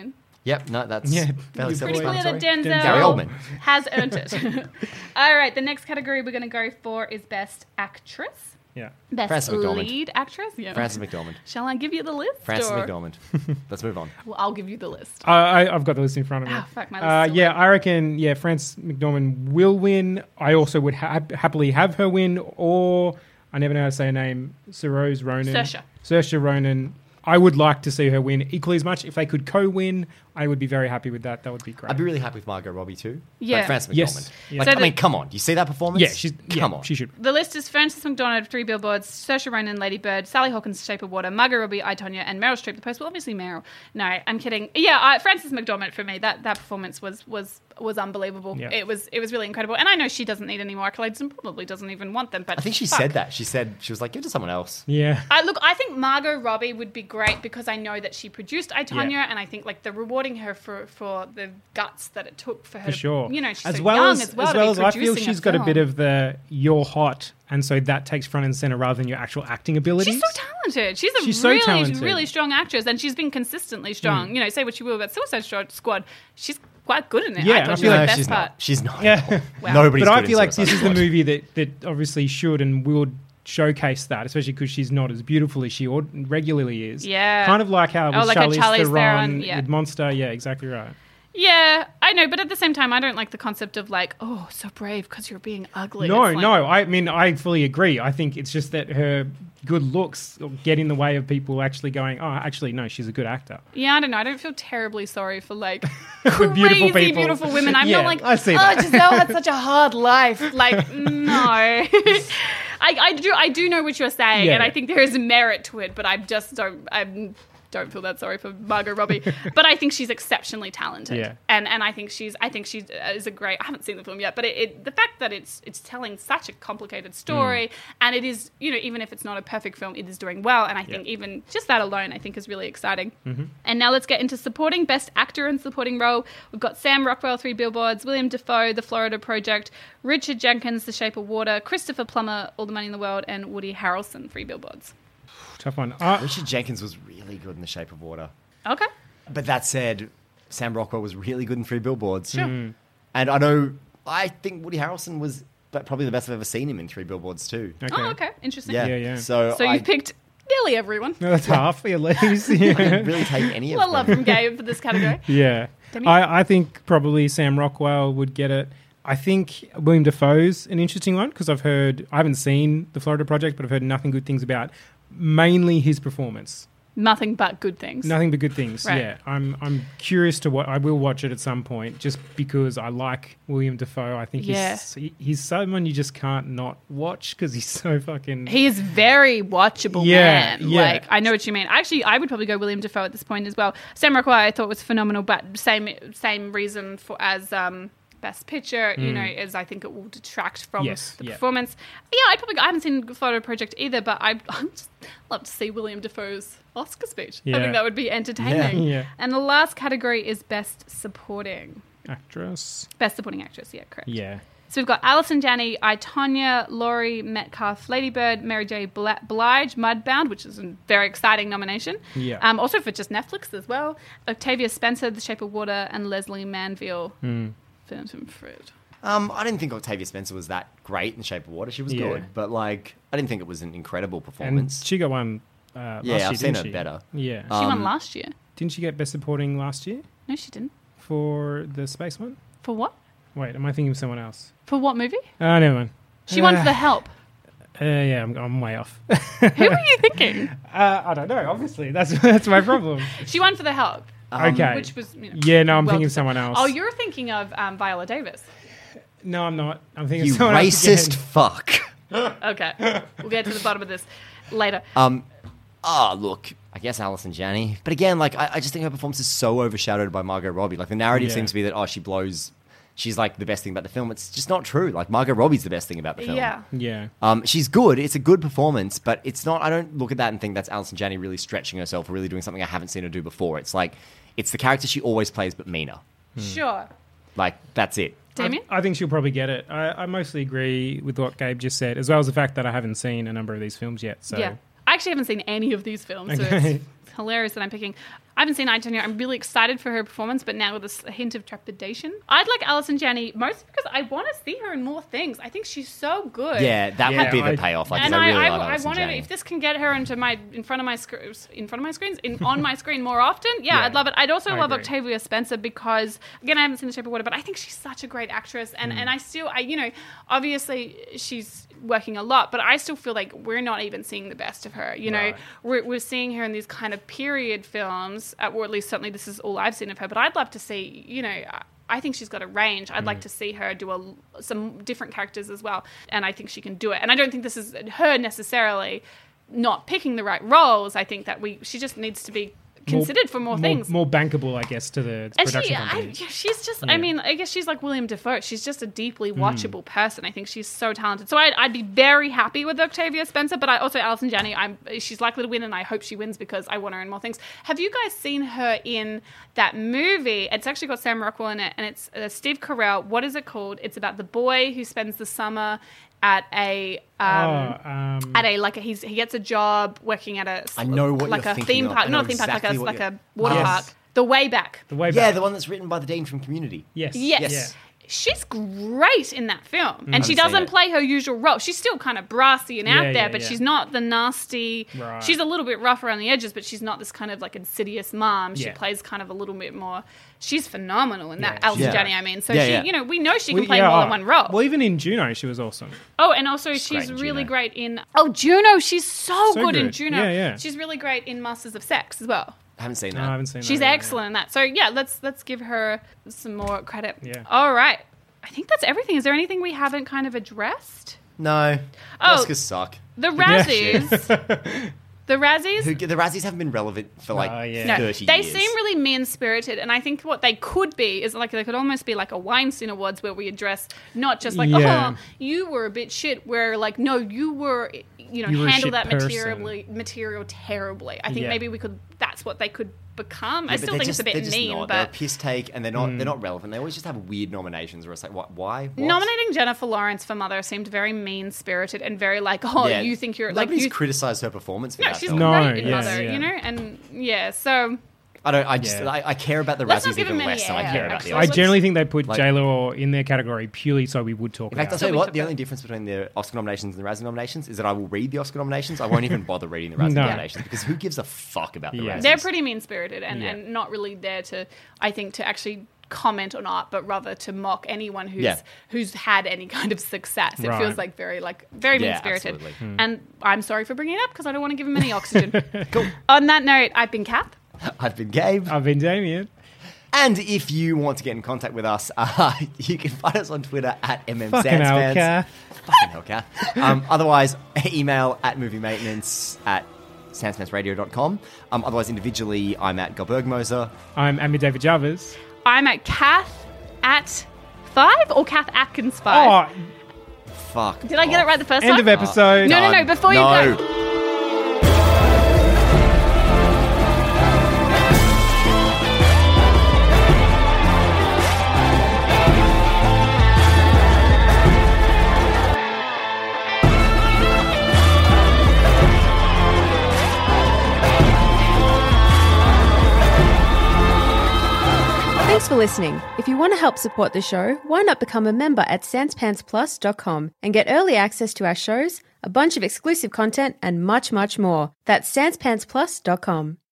Yep, no, that's Yeah, fairly pretty Pretty clear that self-explanatory. Denzel Gary Oldman. has earned it. All right, the next category we're going to go for is Best Actress. Yeah. Best Frances McDormand. Lead Actress. Yeah. Frances McDormand. Shall I give you the list? Frances or- McDormand. Let's move on. Well, I'll give you the list. I've got the list in front of me. Oh, fuck, my list is yeah, I reckon, Frances McDormand will win. I also would happily have her win, or I never know how to say her name, Saoirse Ronan. Saoirse Ronan. I would like to see her win equally as much. If they could co-win, I would be very happy with that. That would be great. I'd be really happy with Margot Robbie too. Yeah. But Frances McDormand. Yes. Yeah. Like, So I mean, come on. Do you see that performance? Come on. she should. The list is Frances McDormand, 3 Billboards, Saoirse Ronan, Lady Bird, Sally Hawkins, Shape of Water, Margot Robbie, I, Tonya, and Meryl Streep, The Post. Well, obviously Meryl. No, I'm kidding. Yeah, Frances McDormand for me. That performance was unbelievable. Yeah. It was really incredible. And I know she doesn't need any more accolades and probably doesn't even want them. But I think she fuck. said that. She was like, give it to someone else. Yeah. I think Margot Robbie would be great because I know that she produced I, Tonya, Yeah. and I think like the rewarding her for the guts that it took for her. For sure. You know, she's as so well young as, as well. as to well be as I feel producing she's got a bit film. of the you're hot, and so that takes front and center rather than your actual acting abilities. She's so talented. She's She's so really, talented. really strong actress, and she's been consistently strong. You know, say what you will about Suicide Squad, she's quite good in it. Yeah, I and I thought she feel was like the best she's part. not. She's not. Yeah. Wow. Nobody's But I good feel in like Suicide this is the Squad. movie that obviously should and will showcase that, especially because she's not as beautiful as she regularly is. Yeah. Kind of like how with like a Charlize Charlize Theron Theron, yeah. with Monster. Yeah, exactly right. Yeah, I know, but at the same time, I don't like the concept of like, oh, so brave because you're being ugly. No, It's like- no. I mean, I fully agree. I think it's just that her good looks get in the way of people actually going, oh, actually, no, she's a good actor. Yeah, I don't know. I don't feel terribly sorry for like Beautiful crazy, people. beautiful women. I'm Yeah, not like, I see oh, that. Giselle had such a hard life. Like, no. I do know what you're saying, Yeah. and I think there is merit to it, but I just don't feel that sorry for Margot Robbie. But I think she's exceptionally talented. Yeah. And I think she is a great. I haven't seen the film yet, but the fact that it's telling such a complicated story, and it is, you know, even if it's not a perfect film, it is doing well. And I think even just that alone, I think is really exciting. And now let's get into supporting. Best actor in supporting role. We've got Sam Rockwell, 3 Billboards, William Dafoe, The Florida Project, Richard Jenkins, The Shape of Water, Christopher Plummer, All the Money in the World, and Woody Harrelson, 3 Billboards. Tough one. Richard Jenkins was really good in The Shape of Water. Okay. But that said, Sam Rockwell was really good in 3 Billboards. Sure. And I think Woody Harrelson was probably the best I've ever seen him in 3 Billboards too. Okay. Oh, okay. Interesting. Yeah. So So you've picked nearly everyone. No, that's half at least. I Yeah. didn't really take any A of lot of love them. from Gabe for this category. Yeah. Demi? I think probably Sam Rockwell would get it. I think William Dafoe's an interesting one because I haven't seen The Florida Project, but I've heard nothing good things about mainly his performance. Nothing but good things. Nothing but good things. Right. Yeah. I'm curious to what I will watch it at some point just because I like William Dafoe. I think he's someone you just can't not watch because he's so fucking He is very watchable Yeah, man. yeah. Like, I know what you mean. Actually, I would probably go William Dafoe at this point as well. Sam Rockwell I thought was phenomenal, but same reason as Best Picture, you know, as I think it will detract from the performance. Yeah, I haven't seen Florida Project either, but I'd just love to see William Dafoe's Oscar speech. I Yeah. think that would be entertaining. Yeah. And the last category is Best Supporting. actress. Best Supporting Actress, yeah, correct. Yeah. So we've got Alison Janney, I, Tonya, Laurie Metcalf, Lady Bird, Mary J. Blige, Mudbound, which is a very exciting nomination. Yeah. Also for just Netflix as well. Octavia Spencer, The Shape of Water, and Leslie Manville, Phantom Thread. I didn't think Octavia Spencer was that great in Shape of Water. She was Yeah. good, but like I didn't think it was an incredible And performance. she got one last year, I've seen didn't her she? better. Yeah. She won last year. Didn't she get Best Supporting last year No, she didn't. for the space one? For what? Wait, am I thinking of someone else? For what movie? Oh, never mind. She won for The Help. Yeah, I'm way off. Who were you thinking? I don't know. Obviously, that's my problem. She won for The Help. Okay. Which was, you know, Yeah, no, I'm well thinking of deserved. someone else. Oh, you're thinking of Viola Davis. No, I'm not. I'm thinking You of someone else racist again. fuck. Okay. We'll get to the bottom of this later. Look, I guess Alison Janney. But again, like, I just think her performance is so overshadowed by Margot Robbie. Like, the narrative Yeah. seems to be that, she blows... She's, like, the best thing about the film. It's just not true. Like, Margot Robbie's the best thing about the film. Yeah. Yeah. She's good. It's a good performance, but it's not... I don't look at that and think that's Alison Janney really stretching herself or really doing something I haven't seen her do before. It's like... It's the character she always plays, but meaner. Sure. Like, that's it. Damien? I think she'll probably get it. I mostly agree with what Gabe just said, as well as the fact that I haven't seen a number of these films yet. So Yeah. I actually haven't seen any of these films, so it's hilarious that I'm picking. I haven't seen I, Tonya. I'm really excited for her performance, but now with a hint of trepidation. I'd like Alison Janney, mostly because I want to see her in more things. I think she's so good. Yeah, that would be the payoff. I really love Alison wanted, Janney. if this can get her on my screen more often, I'd love it. I'd also love Octavia Spencer because, again, I haven't seen The Shape of Water, but I think she's such a great actress, and I still, obviously she's working a lot, but I still feel like we're not even seeing the best of her. You know, we're seeing her in these kind of period films, or at least certainly this is all I've seen of her. But I'd love to see, I think she's got a range. I'd like to see her do some different characters as well, and I think she can do it. And I don't think this is her necessarily not picking the right roles. I think that she just needs to be considered for more things. More bankable, I guess, to the production companies. She's just, I mean, I guess she's like William Dafoe. She's just a deeply watchable person. I think she's so talented. So I'd be very happy with Octavia Spencer, but also Alison Janney, she's likely to win, and I hope she wins because I want her in more things. Have you guys seen her in that movie? It's actually got Sam Rockwell in it, and it's Steve Carell. What is it called? It's about the boy who spends the summer at he gets a job working at a theme park, not a theme park, like a water park. The Way Back. Yeah, the one that's written by the Dean from Community. Yes. She's great in that film. And she doesn't play her usual role. She's still kind of brassy and out there, but she's not the nasty... Right. She's a little bit rough around the edges, but she's not this kind of like insidious mom. She plays kind of a little bit more... She's phenomenal in that. Alison Janney, I mean. So we know she can play more than one role. Well, even in Juno, she was awesome. Oh, and also she's really great in... Oh, Juno, she's so good in Juno. Yeah. She's really great in Masters of Sex as well. I haven't seen that. No, I haven't seen that. She's excellent in that. So let's give her some more credit. Yeah. All right. I think that's everything. Is there anything we haven't kind of addressed? No. The Oscars suck. The Razzies. The Razzies? The Razzies haven't been relevant for 30 years. They seem really mean-spirited, and I think what they could be is like they could almost be like a Weinstein Awards where we address not just like, oh, you were a bit shit, where like, no, you were, handle that material terribly. I think maybe that's what they could become. I still think it's a bit mean, but they're a piss take, and they're not relevant. They always just have weird nominations where it's like, why? What? Nominating Jennifer Lawrence for Mother seemed very mean-spirited and very like, you think you're like... Nobody's criticised her performance for that she's film. great in Mother, and so... I care about the Razzies even less than I care about the Oscars. I generally think they put J-Lo in their category purely so we would talk about it. In fact, I'll tell you what, the only difference between the Oscar nominations and the Razzie nominations is that I will read the Oscar nominations. I won't even bother reading the Razzie nominations because who gives a fuck about the Razzies? They're pretty mean-spirited and not really there to actually comment on art, but rather to mock anyone who's had any kind of success. It feels like very mean-spirited. And I'm sorry for bringing it up because I don't want to give him any oxygen. Cool. On that note, I've been Kath. I've been Gabe. I've been Damien. And if you want to get in contact with us, you can find us on Twitter at MMSansfans. Fucking hell, Kath. Otherwise, email at moviemaintenance@sanspansradio.com. Otherwise, individually, I'm at Goldberg-Moser. I'm Amy David Jarvis. I'm at Kath at 5 or Kath Atkins 5? Oh, fuck. Did I get it right the first time? End of episode. No, before you go. Thanks for listening. If you want to help support the show, why not become a member at sanspantsplus.com and get early access to our shows, a bunch of exclusive content, and much, much more. That's sanspantsplus.com.